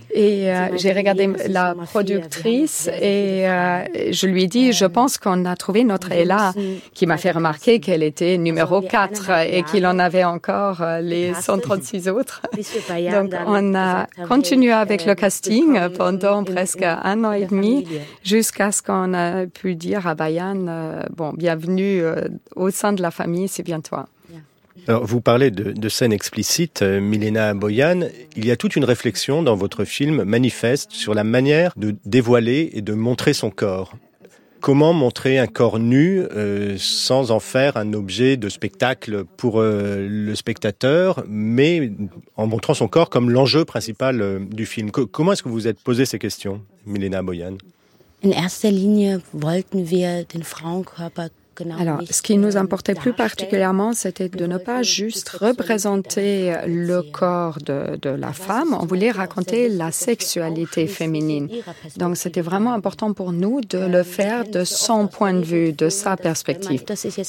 Et euh, j'ai regardé la productrice et euh, je lui ai dit, je pense qu'on a trouvé notre Ella, qui m'a fait remarquer qu'elle était numéro quatre et qu'il en avait encore euh, les cent trente-six autres. Donc on a continué avec le casting pendant presque un an et demi jusqu'à ce qu'on a pu dire à Bayan, euh, bon, bienvenue euh, au sein de la famille, c'est bien toi. Alors, vous parlez de, de scènes explicites, euh, Milena Boyan. Il y a toute une réflexion dans votre film manifeste sur la manière de dévoiler et de montrer son corps. Comment montrer un corps nu euh, sans en faire un objet de spectacle pour euh, le spectateur, mais en montrant son corps comme l'enjeu principal euh, du film. Co- comment est-ce que vous vous êtes posé ces questions, Milena Boyan? In erster Linie wollten wir den Frauenkörper Alors, ce qui nous importait plus particulièrement, c'était de ne pas juste représenter le corps de, de la femme, on voulait raconter la sexualité féminine. Donc, c'était vraiment important pour nous de le faire de son point de vue, de sa perspective.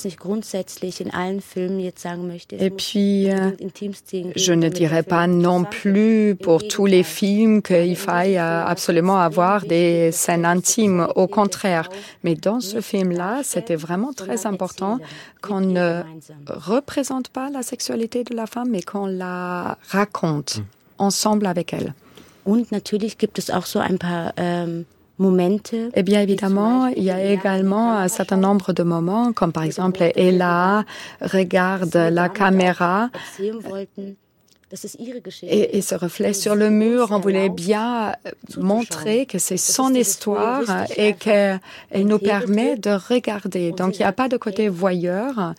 Et puis, euh, je ne dirais pas non plus pour tous les films qu'il faille absolument avoir des scènes intimes, au contraire. Mais dans ce film-là, c'était vraiment très important qu'on ne représente pas la sexualité de la femme, mais qu'on la raconte ensemble avec elle. Und natürlich gibt es auch so ein paar ähm, Momente. Eh bien, évidemment, il y a également un certain nombre de moments, comme par exemple, Ella regarde la caméra et, et se reflète sur le mur. On voulait bien montrer que c'est son histoire et qu'elle nous permet de regarder. Donc, il n'y a pas de côté voyeur,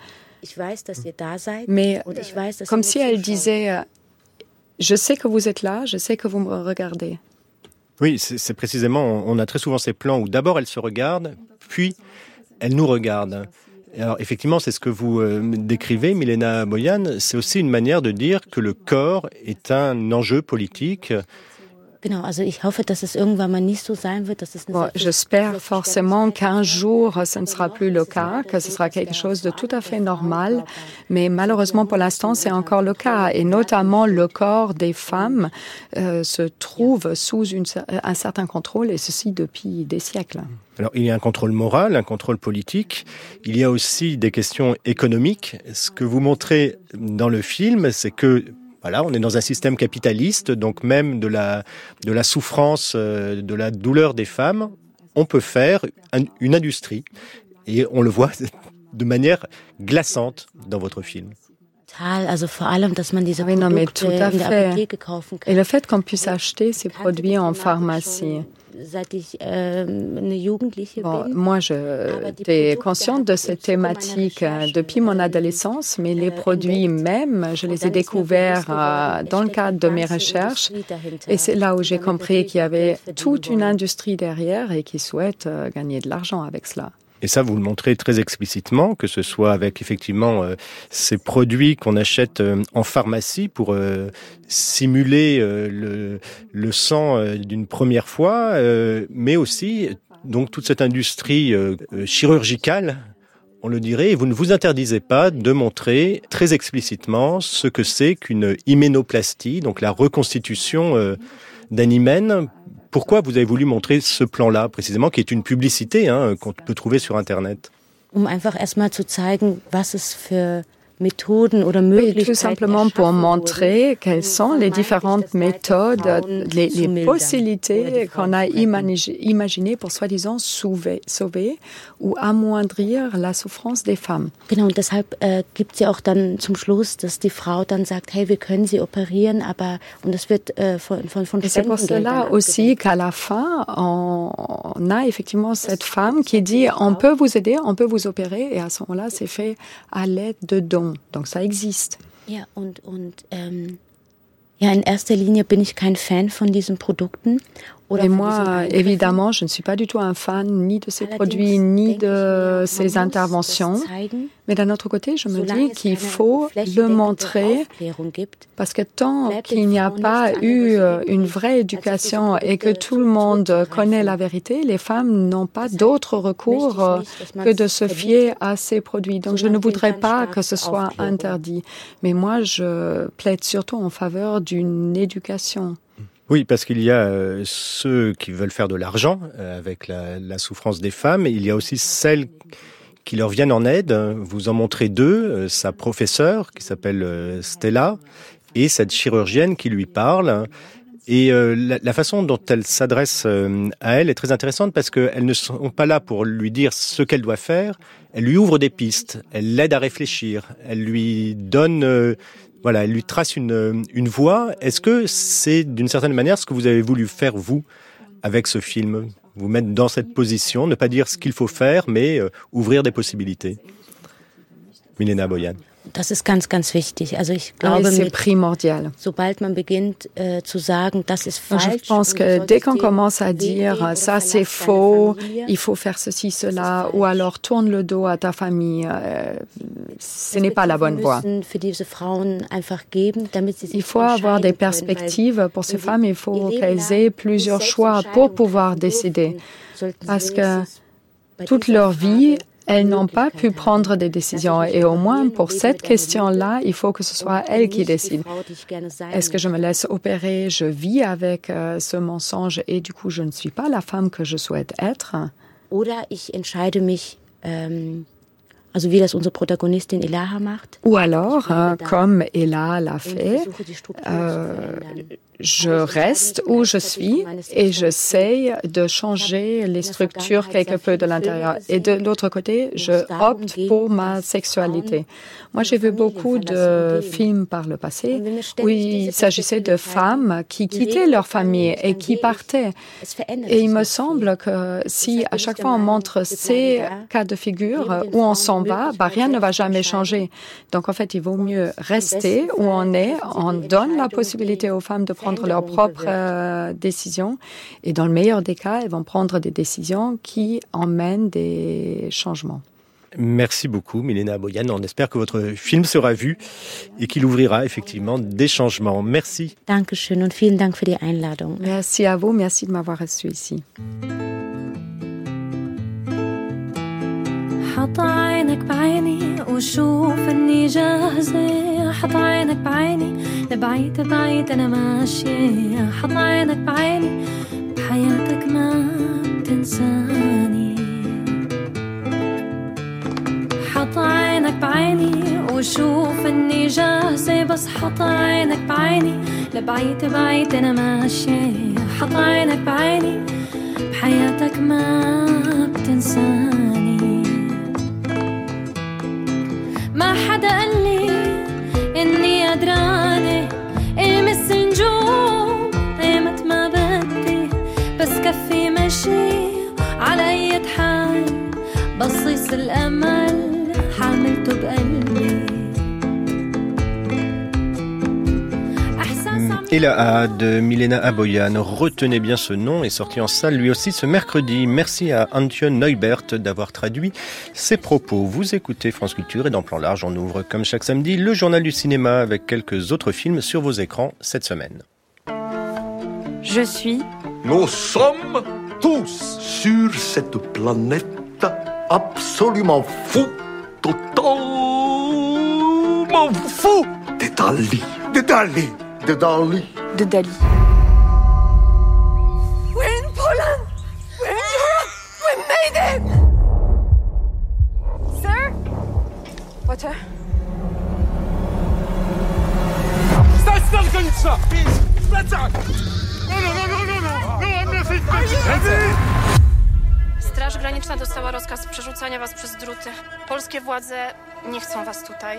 mais comme si elle disait « Je sais que vous êtes là, je sais que vous me regardez ». Oui, c'est, c'est précisément, on a très souvent ces plans où d'abord elle se regarde, puis elle nous regarde. Alors effectivement, c'est ce que vous euh, décrivez, Milena Boyan, c'est aussi une manière de dire que le corps est un enjeu politique. Genau, also ich hoffe, dass es irgendwann mal nicht so sein wird, dass es eine Bon, j'espère forcément qu'un jour, ce ne sera plus le cas, que ce sera quelque chose de tout à fait normal. Mais malheureusement, pour l'instant, c'est encore le cas. Et notamment, le corps des femmes euh, se trouve sous une, un certain contrôle, et ceci depuis des siècles. Alors, il y a un contrôle moral, un contrôle politique. Il y a aussi des questions économiques. Ce que vous montrez dans le film, c'est que voilà, on est dans un système capitaliste, donc même de la, de la souffrance, euh, de la douleur des femmes, on peut faire un, une industrie. Et on le voit de manière glaçante dans votre film. Also vor allem, dass man diese oui, non, mais Produkte tout à in der fait. Apotheke kaufen kann. Et le fait qu'on puisse acheter ces produits en pharmacie. Seit ich äh, eine Jugendliche Bon, bin. moi, j'étais consciente de cette thématique depuis mon adolescence, mais les produits même, je les ai découverts euh, dans le cadre de mes recherches. Et c'est là où j'ai compris qu'il y avait toute une industrie derrière et qui souhaite euh, gagner de l'argent avec cela. Et ça, vous le montrez très explicitement, que ce soit avec effectivement euh, ces produits qu'on achète euh, en pharmacie pour euh, simuler euh, le, le sang euh, d'une première fois, euh, mais aussi donc toute cette industrie euh, chirurgicale on le dirait, et vous ne vous interdisez pas de montrer très explicitement ce que c'est qu'une hyménoplastie, donc la reconstitution euh, d'un hymen. Pourquoi vous avez voulu montrer ce plan-là, précisément, qui est une publicité hein, qu'on peut trouver sur Internet? Um einfach erstmal zu zeigen, was es für Methoden oder Möglichkeiten. Tout simplement pour montrer quelles sont les différentes méthodes, les, les possibilités qu'on a imaginées pour soi-disant sauver, sauver ou amoindrir la souffrance des femmes. Genau, und deshalb äh, gibt es ja auch dann zum Schluss, dass die Frau dann sagt, hey, wir können sie operieren, aber und das wird äh, von von von Et c'est pour cela aussi qu'à la fin, on, on a effectivement cette femme qui dit, on peut vous aider, on peut vous opérer, et à ce moment-là, c'est fait à l'aide de dons. Donc ça existe. Ja, und, und ähm, ja, in erster Linie bin ich kein Fan von diesen Produkten. Et moi, évidemment, je ne suis pas du tout un fan ni de ces produits, ni de ces interventions. Mais d'un autre côté, je me dis qu'il faut le montrer parce que tant qu'il n'y a pas eu une vraie éducation et que tout le monde connaît la vérité, les femmes n'ont pas d'autre recours que de se fier à ces produits. Donc, je ne voudrais pas que ce soit interdit. Mais moi, je plaide surtout en faveur d'une éducation. Oui, parce qu'il y a euh, ceux qui veulent faire de l'argent euh, avec la, la souffrance des femmes, et il y a aussi celles qui leur viennent en aide. Vous en montrez deux, euh, sa professeure qui s'appelle euh, Stella et cette chirurgienne qui lui parle. Et euh, la, la façon dont elle s'adresse euh, à elle est très intéressante parce qu'elles ne sont pas là pour lui dire ce qu'elle doit faire. Elle lui ouvre des pistes, elle l'aide à réfléchir, elle lui donne... Euh, Voilà, elle lui trace une, une voie. Est-ce que c'est, d'une certaine manière, ce que vous avez voulu faire, vous, avec ce film? Vous mettre dans cette position, ne pas dire ce qu'il faut faire, mais euh, ouvrir des possibilités. Milena Aboyan. Das ist ganz, ganz wichtig. Also ich glaube, oui, c'est primordial. Sobald man beginnt äh, zu sagen, das ist falsch. Je pense que dès qu'on commence à dire ça c'est faux, il faut faire ceci, cela, ou alors tourne le dos à ta famille, euh, ce n'est pas la bonne voie. Il faut avoir des perspectives pour ces femmes, il faut qu'elles aient plusieurs choix pour pouvoir décider. Parce que toute leur vie, elles n'ont pas pu prendre des décisions. Et au moins, pour cette question-là, il faut que ce soit elles qui décident. Est-ce que je me laisse opérer? Je vis avec euh, ce mensonge et du coup, je ne suis pas la femme que je souhaite être. Oder ich entscheide mich, ähm, also wie das unsere Protagonistin Elaha macht. Ou alors, euh, comme Ela l'a fait, euh, je reste où je suis et j'essaye de changer les structures quelque peu de l'intérieur. Et de l'autre côté, je opte pour ma sexualité. Moi, j'ai vu beaucoup de films par le passé où il s'agissait de femmes qui quittaient leur famille et qui partaient. Et il me semble que si à chaque fois on montre ces cas de figure où on s'en va, bah, rien ne va jamais changer. Donc en fait, il vaut mieux rester où on est. On donne la possibilité aux femmes de prendre leurs propres euh, décisions. Et dans le meilleur des cas, elles vont prendre des décisions qui emmènent des changements. Merci beaucoup, Milena Aboyan. On espère que votre film sera vu et qu'il ouvrira effectivement des changements. Merci. Dankeschön und vielen Dank für die Einladung. Merci à vous. Merci de m'avoir reçu ici. حط عينك بعيني وشوف اني جاهزة حط عينك بعيني لبعيد بعيد انا ماشية حط عينك بعيني بحياتك ما بتنساني حط عينك بعيني وشوف اني جاهزة بس حط عينك بعيني لبعيد بعيد انا ماشية حط عينك بعيني بحياتك ما بتنساني ما حدا قال لي إني قدرانة ألمس النجوم قيمة ما بدي بس كفي مشي على أي حال بصيص الأمل حاملته بقلبي Elaha de Milena Aboyan, retenez bien ce nom, est sorti en salle lui aussi ce mercredi. Merci à Antje Neubert d'avoir traduit ses propos. Vous écoutez France Culture et dans Plan Large, on ouvre comme chaque samedi le journal du cinéma avec quelques autres films sur vos écrans cette semaine. Je suis... Nous sommes tous sur cette planète absolument fous totalement fou. De Dali. De Dali. De Dali. De Dali. We're in Poland! We're in Europe! We made it! Sir? Water? Stać na granica! Plecak! No, no, no, no, no, no! No, no, Straż Graniczna dostała rozkaz przerzucania was przez druty. Polskie władze nie chcą was tutaj.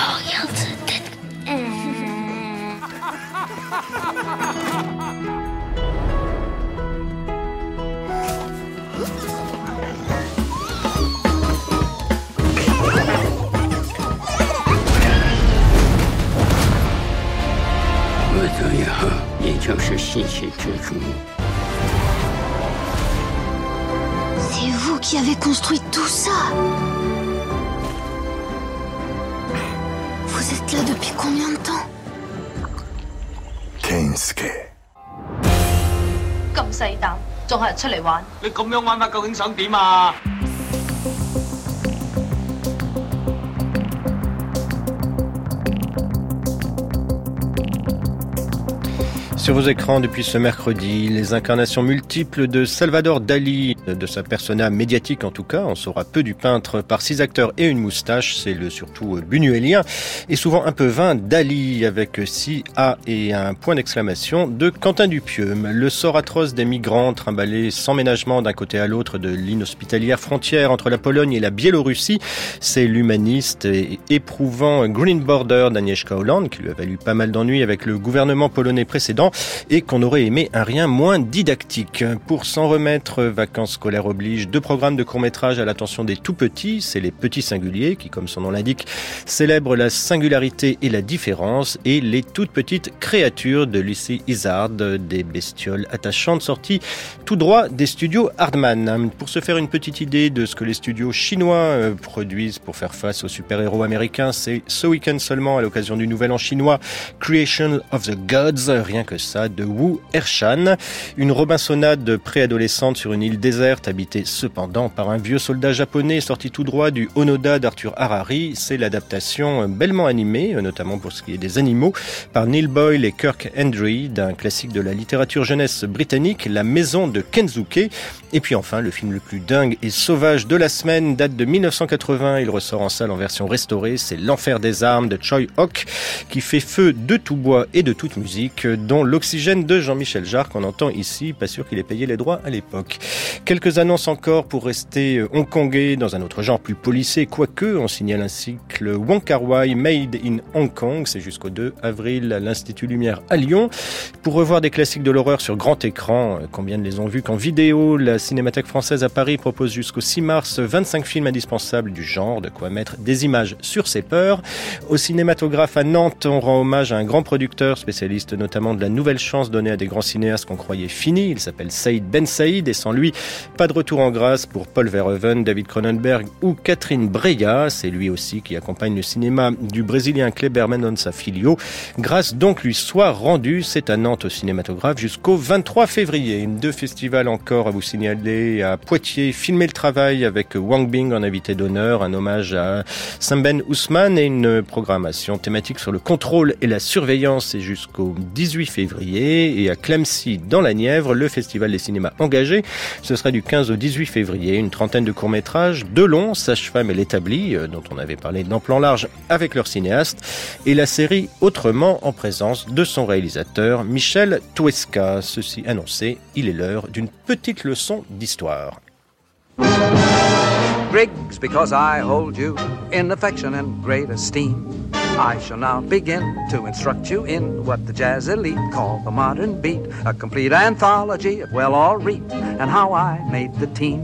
C'est vous qui avez construit tout ça. Vous êtes là depuis combien de temps? Kensuke. 咁細膽，仲係出嚟玩？ 你咁樣玩法，究竟想點啊？ Sur vos écrans depuis ce mercredi, les incarnations multiples de Salvador Dali, de sa persona médiatique en tout cas, on saura peu du peintre par six acteurs et une moustache, c'est le surtout buñuélien et souvent un peu vain Dali avec six A et un point d'exclamation de Quentin Dupieux. Le sort atroce des migrants trimballés sans ménagement d'un côté à l'autre de l'inhospitalière frontière entre la Pologne et la Biélorussie, c'est l'humaniste et éprouvant Green Border d'Agnieszka Holland qui lui a valu pas mal d'ennuis avec le gouvernement polonais précédent et qu'on aurait aimé un rien moins didactique. Pour s'en remettre, vacances scolaires oblige, deux programmes de court-métrage à l'attention des tout-petits, c'est les petits singuliers qui, comme son nom l'indique, célèbrent la singularité et la différence, et les toutes petites créatures de Lucy Izzard, des bestioles attachantes sorties tout droit des studios Hardman. Pour se faire une petite idée de ce que les studios chinois produisent pour faire face aux super-héros américains, c'est ce week-end seulement à l'occasion du Nouvel An chinois Creation of the Gods, rien que ça, de Wu Ershan, une Robinsonade préadolescente sur une île déserte habitée cependant par un vieux soldat japonais sorti tout droit du Onoda d'Arthur Harari. C'est l'adaptation bellement animée, notamment pour ce qui est des animaux, par Neil Boyle et Kirk Hendry d'un classique de la littérature jeunesse britannique, La Maison de Kensuke. Et puis enfin, le film le plus dingue et sauvage de la semaine date de mille neuf cent quatre-vingts, il ressort en salle en version restaurée, c'est L'Enfer des armes de Choi Hock, qui fait feu de tout bois et de toute musique, dont L'Oxygène de Jean-Michel Jarre qu'on entend ici, pas sûr qu'il ait payé les droits à l'époque. Quelques annonces encore pour rester hongkongais dans un autre genre plus policé, quoique on signale ainsi que le Wong Kar-wai Made in Hong Kong, c'est jusqu'au deux avril à l'Institut Lumière à Lyon. Pour revoir des classiques de l'horreur sur grand écran, combien de les ont vus qu'en vidéo, la Cinémathèque française à Paris propose jusqu'au six mars vingt-cinq films indispensables du genre, de quoi mettre des images sur ses peurs. Au cinématographe à Nantes, on rend hommage à un grand producteur spécialiste notamment de la nouvelle chance donnée à des grands cinéastes qu'on croyait finis. Il s'appelle Saïd Ben Saïd et sans lui, pas de retour en grâce pour Paul Verhoeven, David Cronenberg ou Catherine Breillat. C'est lui aussi qui accompagne le cinéma du Brésilien Kleber Mendonça Filho. Grâce donc lui soit rendue, c'est à Nantes au cinématographe jusqu'au vingt-trois février. Deux festivals encore à vous signaler à Poitiers. Filmer le travail avec Wang Bing en invité d'honneur, un hommage à Samben Ousmane et une programmation thématique sur le contrôle et la surveillance et jusqu'au dix-huit février. Et à Clamecy dans la Nièvre, le festival des cinémas engagés. Ce sera du quinze au dix-huit février. Une trentaine de courts-métrages, deux longs, Sage-femme et l'établi, dont on avait parlé dans Plan Large avec leur cinéaste, et la série Autrement en présence de son réalisateur Michel Tuesca. Ceci annoncé, il est l'heure d'une petite leçon d'histoire. Griggs, because I hold you in affection and great esteem, I shall now begin to instruct you in what the jazz elite call the modern beat, a complete anthology of well all read and how I made the team.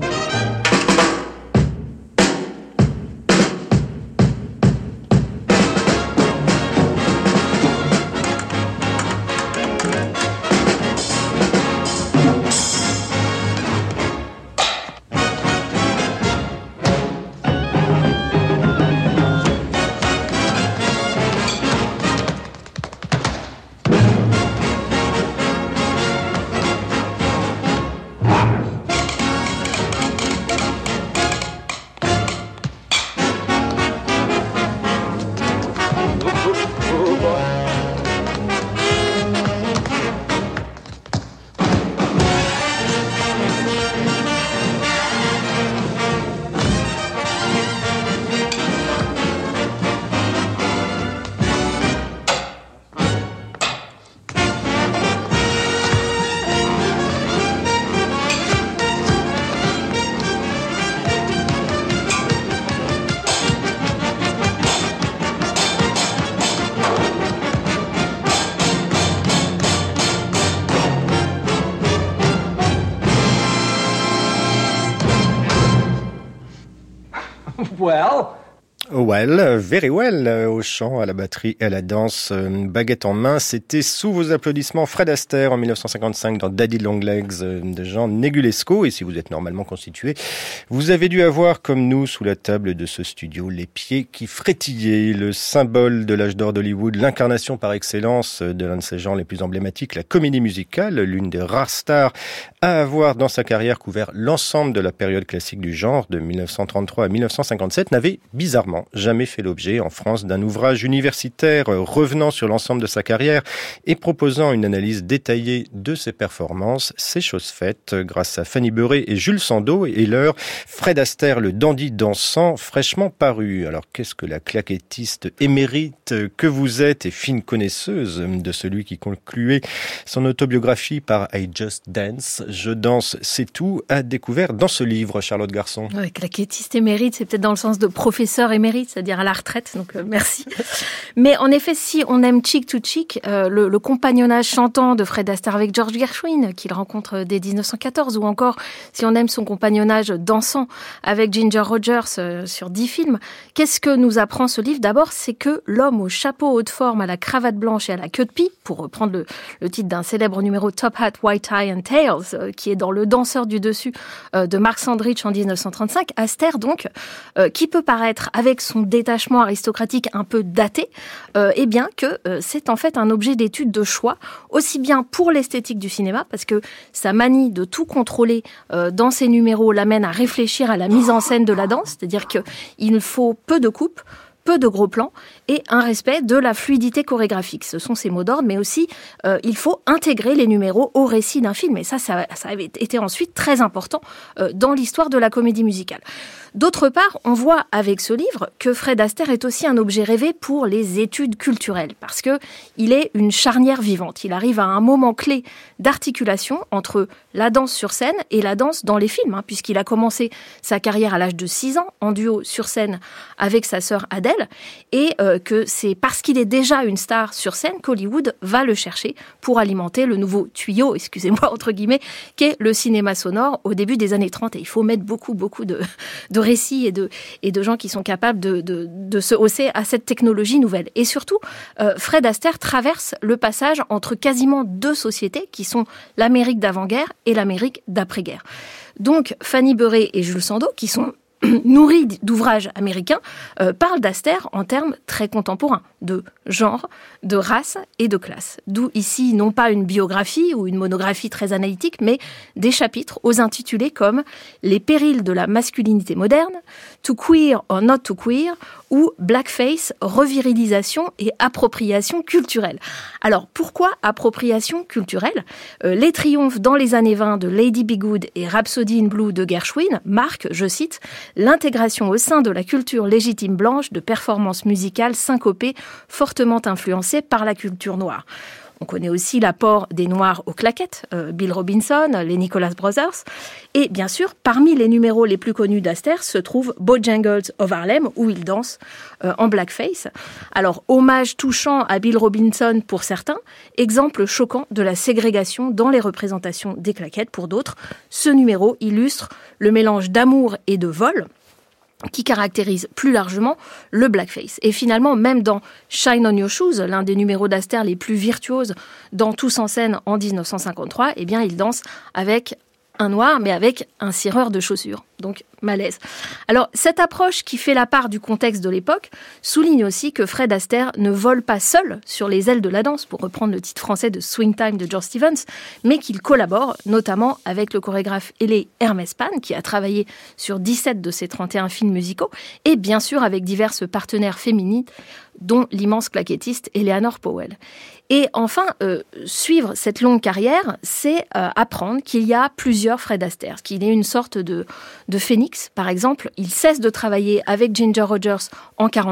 well. Oh well, very well, au chant, à la batterie et à la danse, baguette en main. C'était sous vos applaudissements Fred Astaire en dix-neuf cent cinquante-cinq dans Daddy Long Legs de Jean Negulesco. Et si vous êtes normalement constitué, vous avez dû avoir, comme nous, sous la table de ce studio, les pieds qui frétillaient. Le symbole de l'âge d'or d'Hollywood, l'incarnation par excellence de l'un de ces genres les plus emblématiques, la comédie musicale, l'une des rares stars à avoir dans sa carrière couvert l'ensemble de la période classique du genre, de dix-neuf cent trente-trois à dix-neuf cent cinquante-sept, n'avait bizarrement jamais fait l'objet en France d'un ouvrage universitaire revenant sur l'ensemble de sa carrière et proposant une analyse détaillée de ses performances. C'est chose faite grâce à Fanny Beuret et Jules Sandeau et leur Fred Astaire, le dandy dansant, fraîchement paru. Alors qu'est-ce que la claquettiste émérite que vous êtes et fine connaisseuse de celui qui concluait son autobiographie par I Just Dance, je danse, c'est tout, a découvert dans ce livre, Charlotte Garçon? Oui, claquettiste émérite, c'est peut-être dans le sens de professeur émérite, c'est-à-dire à la retraite, donc euh, merci. Mais en effet, si on aime Cheek to Cheek, euh, le, le compagnonnage chantant de Fred Astaire avec George Gershwin, qu'il rencontre dès dix-neuf cent quatorze, ou encore si on aime son compagnonnage dansant avec Ginger Rogers euh, sur dix films, qu'est-ce que nous apprend ce livre? D'abord, c'est que l'homme au chapeau haute forme, à la cravate blanche et à la queue de pie, pour reprendre le, le titre d'un célèbre numéro Top Hat, White Tie and Tails, euh, qui est dans Le Danseur du Dessus euh, de Mark Sandrich en dix-neuf cent trente-cinq, Astaire donc, euh, qui peut paraître avec son détachement aristocratique un peu daté, euh, eh bien que euh, c'est en fait un objet d'étude de choix, aussi bien pour l'esthétique du cinéma, parce que sa manie de tout contrôler euh, dans ses numéros l'amène à réfléchir à la mise en scène de la danse, c'est-à-dire qu'il faut peu de coupes, peu de gros plans et un respect de la fluidité chorégraphique. Ce sont ces mots d'ordre, mais aussi euh, il faut intégrer les numéros au récit d'un film. Et ça, ça, ça avait été ensuite très important euh, dans l'histoire de la comédie musicale. D'autre part, on voit avec ce livre que Fred Astaire est aussi un objet rêvé pour les études culturelles, parce que il est une charnière vivante. Il arrive à un moment clé d'articulation entre la danse sur scène et la danse dans les films, hein, puisqu'il a commencé sa carrière à l'âge de six ans, en duo sur scène avec sa sœur Adèle, et euh, que c'est parce qu'il est déjà une star sur scène qu'Hollywood va le chercher pour alimenter le nouveau tuyau, excusez-moi, entre guillemets, qu'est le cinéma sonore au début des années trente. Et il faut mettre beaucoup, beaucoup de, de récits et de, et de gens qui sont capables de, de, de se hausser à cette technologie nouvelle. Et surtout, euh, Fred Astaire traverse le passage entre quasiment deux sociétés qui sont l'Amérique d'avant-guerre et l'Amérique d'après-guerre. Donc, Fanny Beuret et Jules Sandeau, qui sont nourris d'ouvrages américains, euh, parlent d'Astaire en termes très contemporains, de genre, de race et de classe. D'où ici, non pas une biographie ou une monographie très analytique, mais des chapitres aux intitulés comme « Les périls de la masculinité moderne »,« To queer or not to queer » ou « Blackface, revirilisation et appropriation culturelle ». Alors, pourquoi appropriation culturelle ? euh, Les triomphes dans les années vingt de Lady Be Good et Rhapsody in Blue de Gershwin marquent, je cite, l'intégration au sein de la culture légitime blanche de performances musicales syncopées fortement influencées par la culture noire. On connaît aussi l'apport des Noirs aux claquettes, euh, Bill Robinson, les Nicholas Brothers. Et bien sûr, parmi les numéros les plus connus d'Astaire se trouve Bojangles of Harlem, où il danse euh, en blackface. Alors, hommage touchant à Bill Robinson pour certains, exemple choquant de la ségrégation dans les représentations des claquettes pour d'autres. Ce numéro illustre le mélange d'amour et de vol qui caractérise plus largement le blackface. Et finalement, même dans Shine on Your Shoes, l'un des numéros d'Astaire les plus virtuoses dans Tous en scène en dix-neuf cent cinquante-trois, eh bien, il danse avec un noir, mais avec un cireur de chaussures. Donc, malaise. Alors, cette approche qui fait la part du contexte de l'époque souligne aussi que Fred Astaire ne vole pas seul sur les ailes de la danse, pour reprendre le titre français de Swing Time de George Stevens, mais qu'il collabore notamment avec le chorégraphe Ely Hermespan, qui a travaillé sur dix-sept de ses trente et un films musicaux, et bien sûr avec diverses partenaires féminines, dont l'immense claquettiste Eleanor Powell. Et enfin, euh, suivre cette longue carrière, c'est euh, apprendre qu'il y a plusieurs Fred Astaire, qu'il est une sorte de, de phénix. Par exemple, il cesse de travailler avec Ginger Rogers en quarante-deux,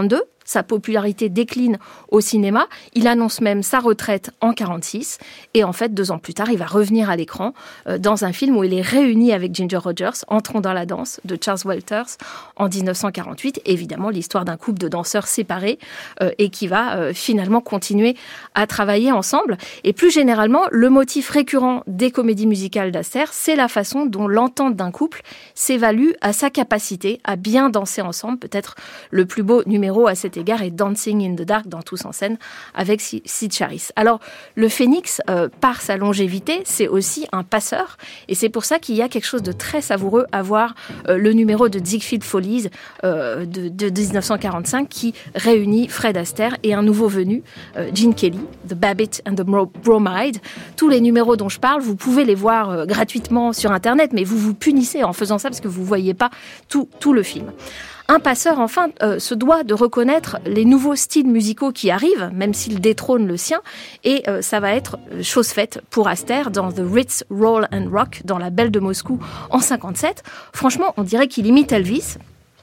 sa popularité décline au cinéma. Il annonce même sa retraite en quarante-six. Et en fait, deux ans plus tard, il va revenir à l'écran euh, dans un film où il est réuni avec Ginger Rogers, Entrons dans la danse, de Charles Walters, en dix-neuf cent quarante-huit. Évidemment, l'histoire d'un couple de danseurs séparés euh, et qui va euh, finalement continuer à travailler ensemble. Et plus généralement, le motif récurrent des comédies musicales d'Astaire, c'est la façon dont l'entente d'un couple s'évalue à sa capacité à bien danser ensemble. Peut-être le plus beau numéro à cet égard est Dancing in the Dark dans Tous en scène avec Sid Charisse. Alors, le Phénix, euh, par sa longévité, c'est aussi un passeur. Et c'est pour ça qu'il y a quelque chose de très savoureux à voir euh, le numéro de Ziegfeld Follies euh, de, de dix-neuf cent quarante-cinq qui réunit Fred Astaire et un nouveau venu, euh, Gene Kelly, The Babbitt and the Bromide. Tous les numéros dont je parle, vous pouvez les voir euh, gratuitement sur Internet, mais vous vous punissez en faisant ça parce que vous ne voyez pas tout, tout le film. Un passeur, enfin, euh, se doit de reconnaître les nouveaux styles musicaux qui arrivent, même s'il détrône le sien, et euh, ça va être chose faite pour Astaire dans The Ritz Roll and Rock, dans La Belle de Moscou en cinquante-sept. Franchement, on dirait qu'il imite Elvis.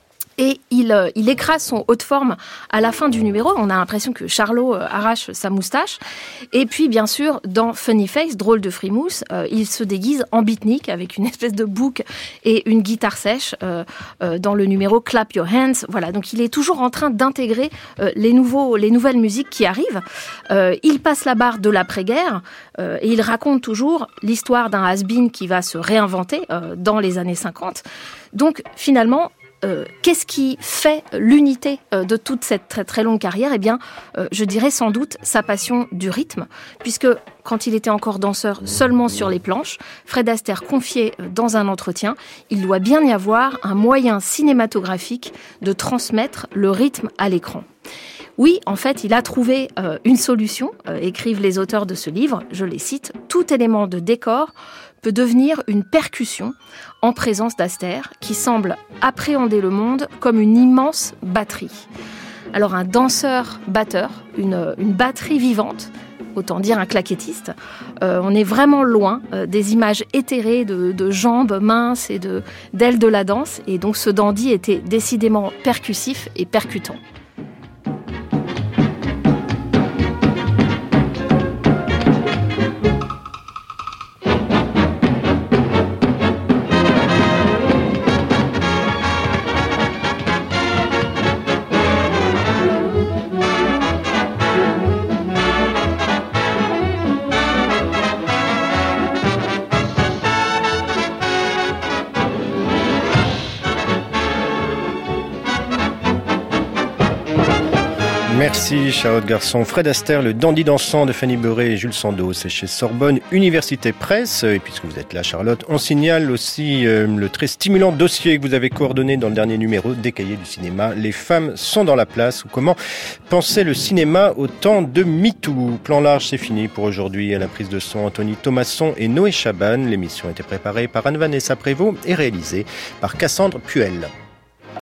Et il, euh, il écrase son haut de forme à la fin du numéro. On a l'impression que Charlot euh, arrache sa moustache. Et puis, bien sûr, dans Funny Face, drôle de frimousse, euh, il se déguise en beatnik avec une espèce de bouc et une guitare sèche euh, euh, dans le numéro Clap Your Hands. Voilà, donc il est toujours en train d'intégrer euh, les, nouveaux, les nouvelles musiques qui arrivent. Euh, il passe la barre de l'après-guerre euh, et il raconte toujours l'histoire d'un has-been qui va se réinventer euh, dans les années cinquante. Donc, finalement, Euh, qu'est-ce qui fait l'unité euh, de toute cette très, très longue carrière ? Eh bien, euh, je dirais sans doute sa passion du rythme, puisque quand il était encore danseur seulement sur les planches, Fred Astaire confiait euh, dans un entretien, il doit bien y avoir un moyen cinématographique de transmettre le rythme à l'écran. Oui, en fait, il a trouvé euh, une solution, euh, écrivent les auteurs de ce livre, je les cite, « Tout élément de décor peut devenir une percussion en présence d'Astaire, qui semble appréhender le monde comme une immense batterie. » Alors un danseur-batteur, une, une batterie vivante, autant dire un claquettiste, euh, on est vraiment loin euh, des images éthérées de, de jambes minces et de, d'ailes de la danse, et donc ce dandy était décidément percussif et percutant. Merci Charlotte Garçon. Fred Astaire, le dandy dansant de Fanny Beuret et Jules Sandeau, c'est chez Sorbonne Université Presse. Et puisque vous êtes là Charlotte, on signale aussi euh, le très stimulant dossier que vous avez coordonné dans le dernier numéro des Cahiers du cinéma. Les femmes sont dans la place, ou comment penser le cinéma au temps de MeToo. Plan large, c'est fini pour aujourd'hui. À la prise de son, Anthony Thomasson et Noé Chaban. L'émission a été préparée par Anne-Vanessa Prévost et réalisée par Cassandre Puel.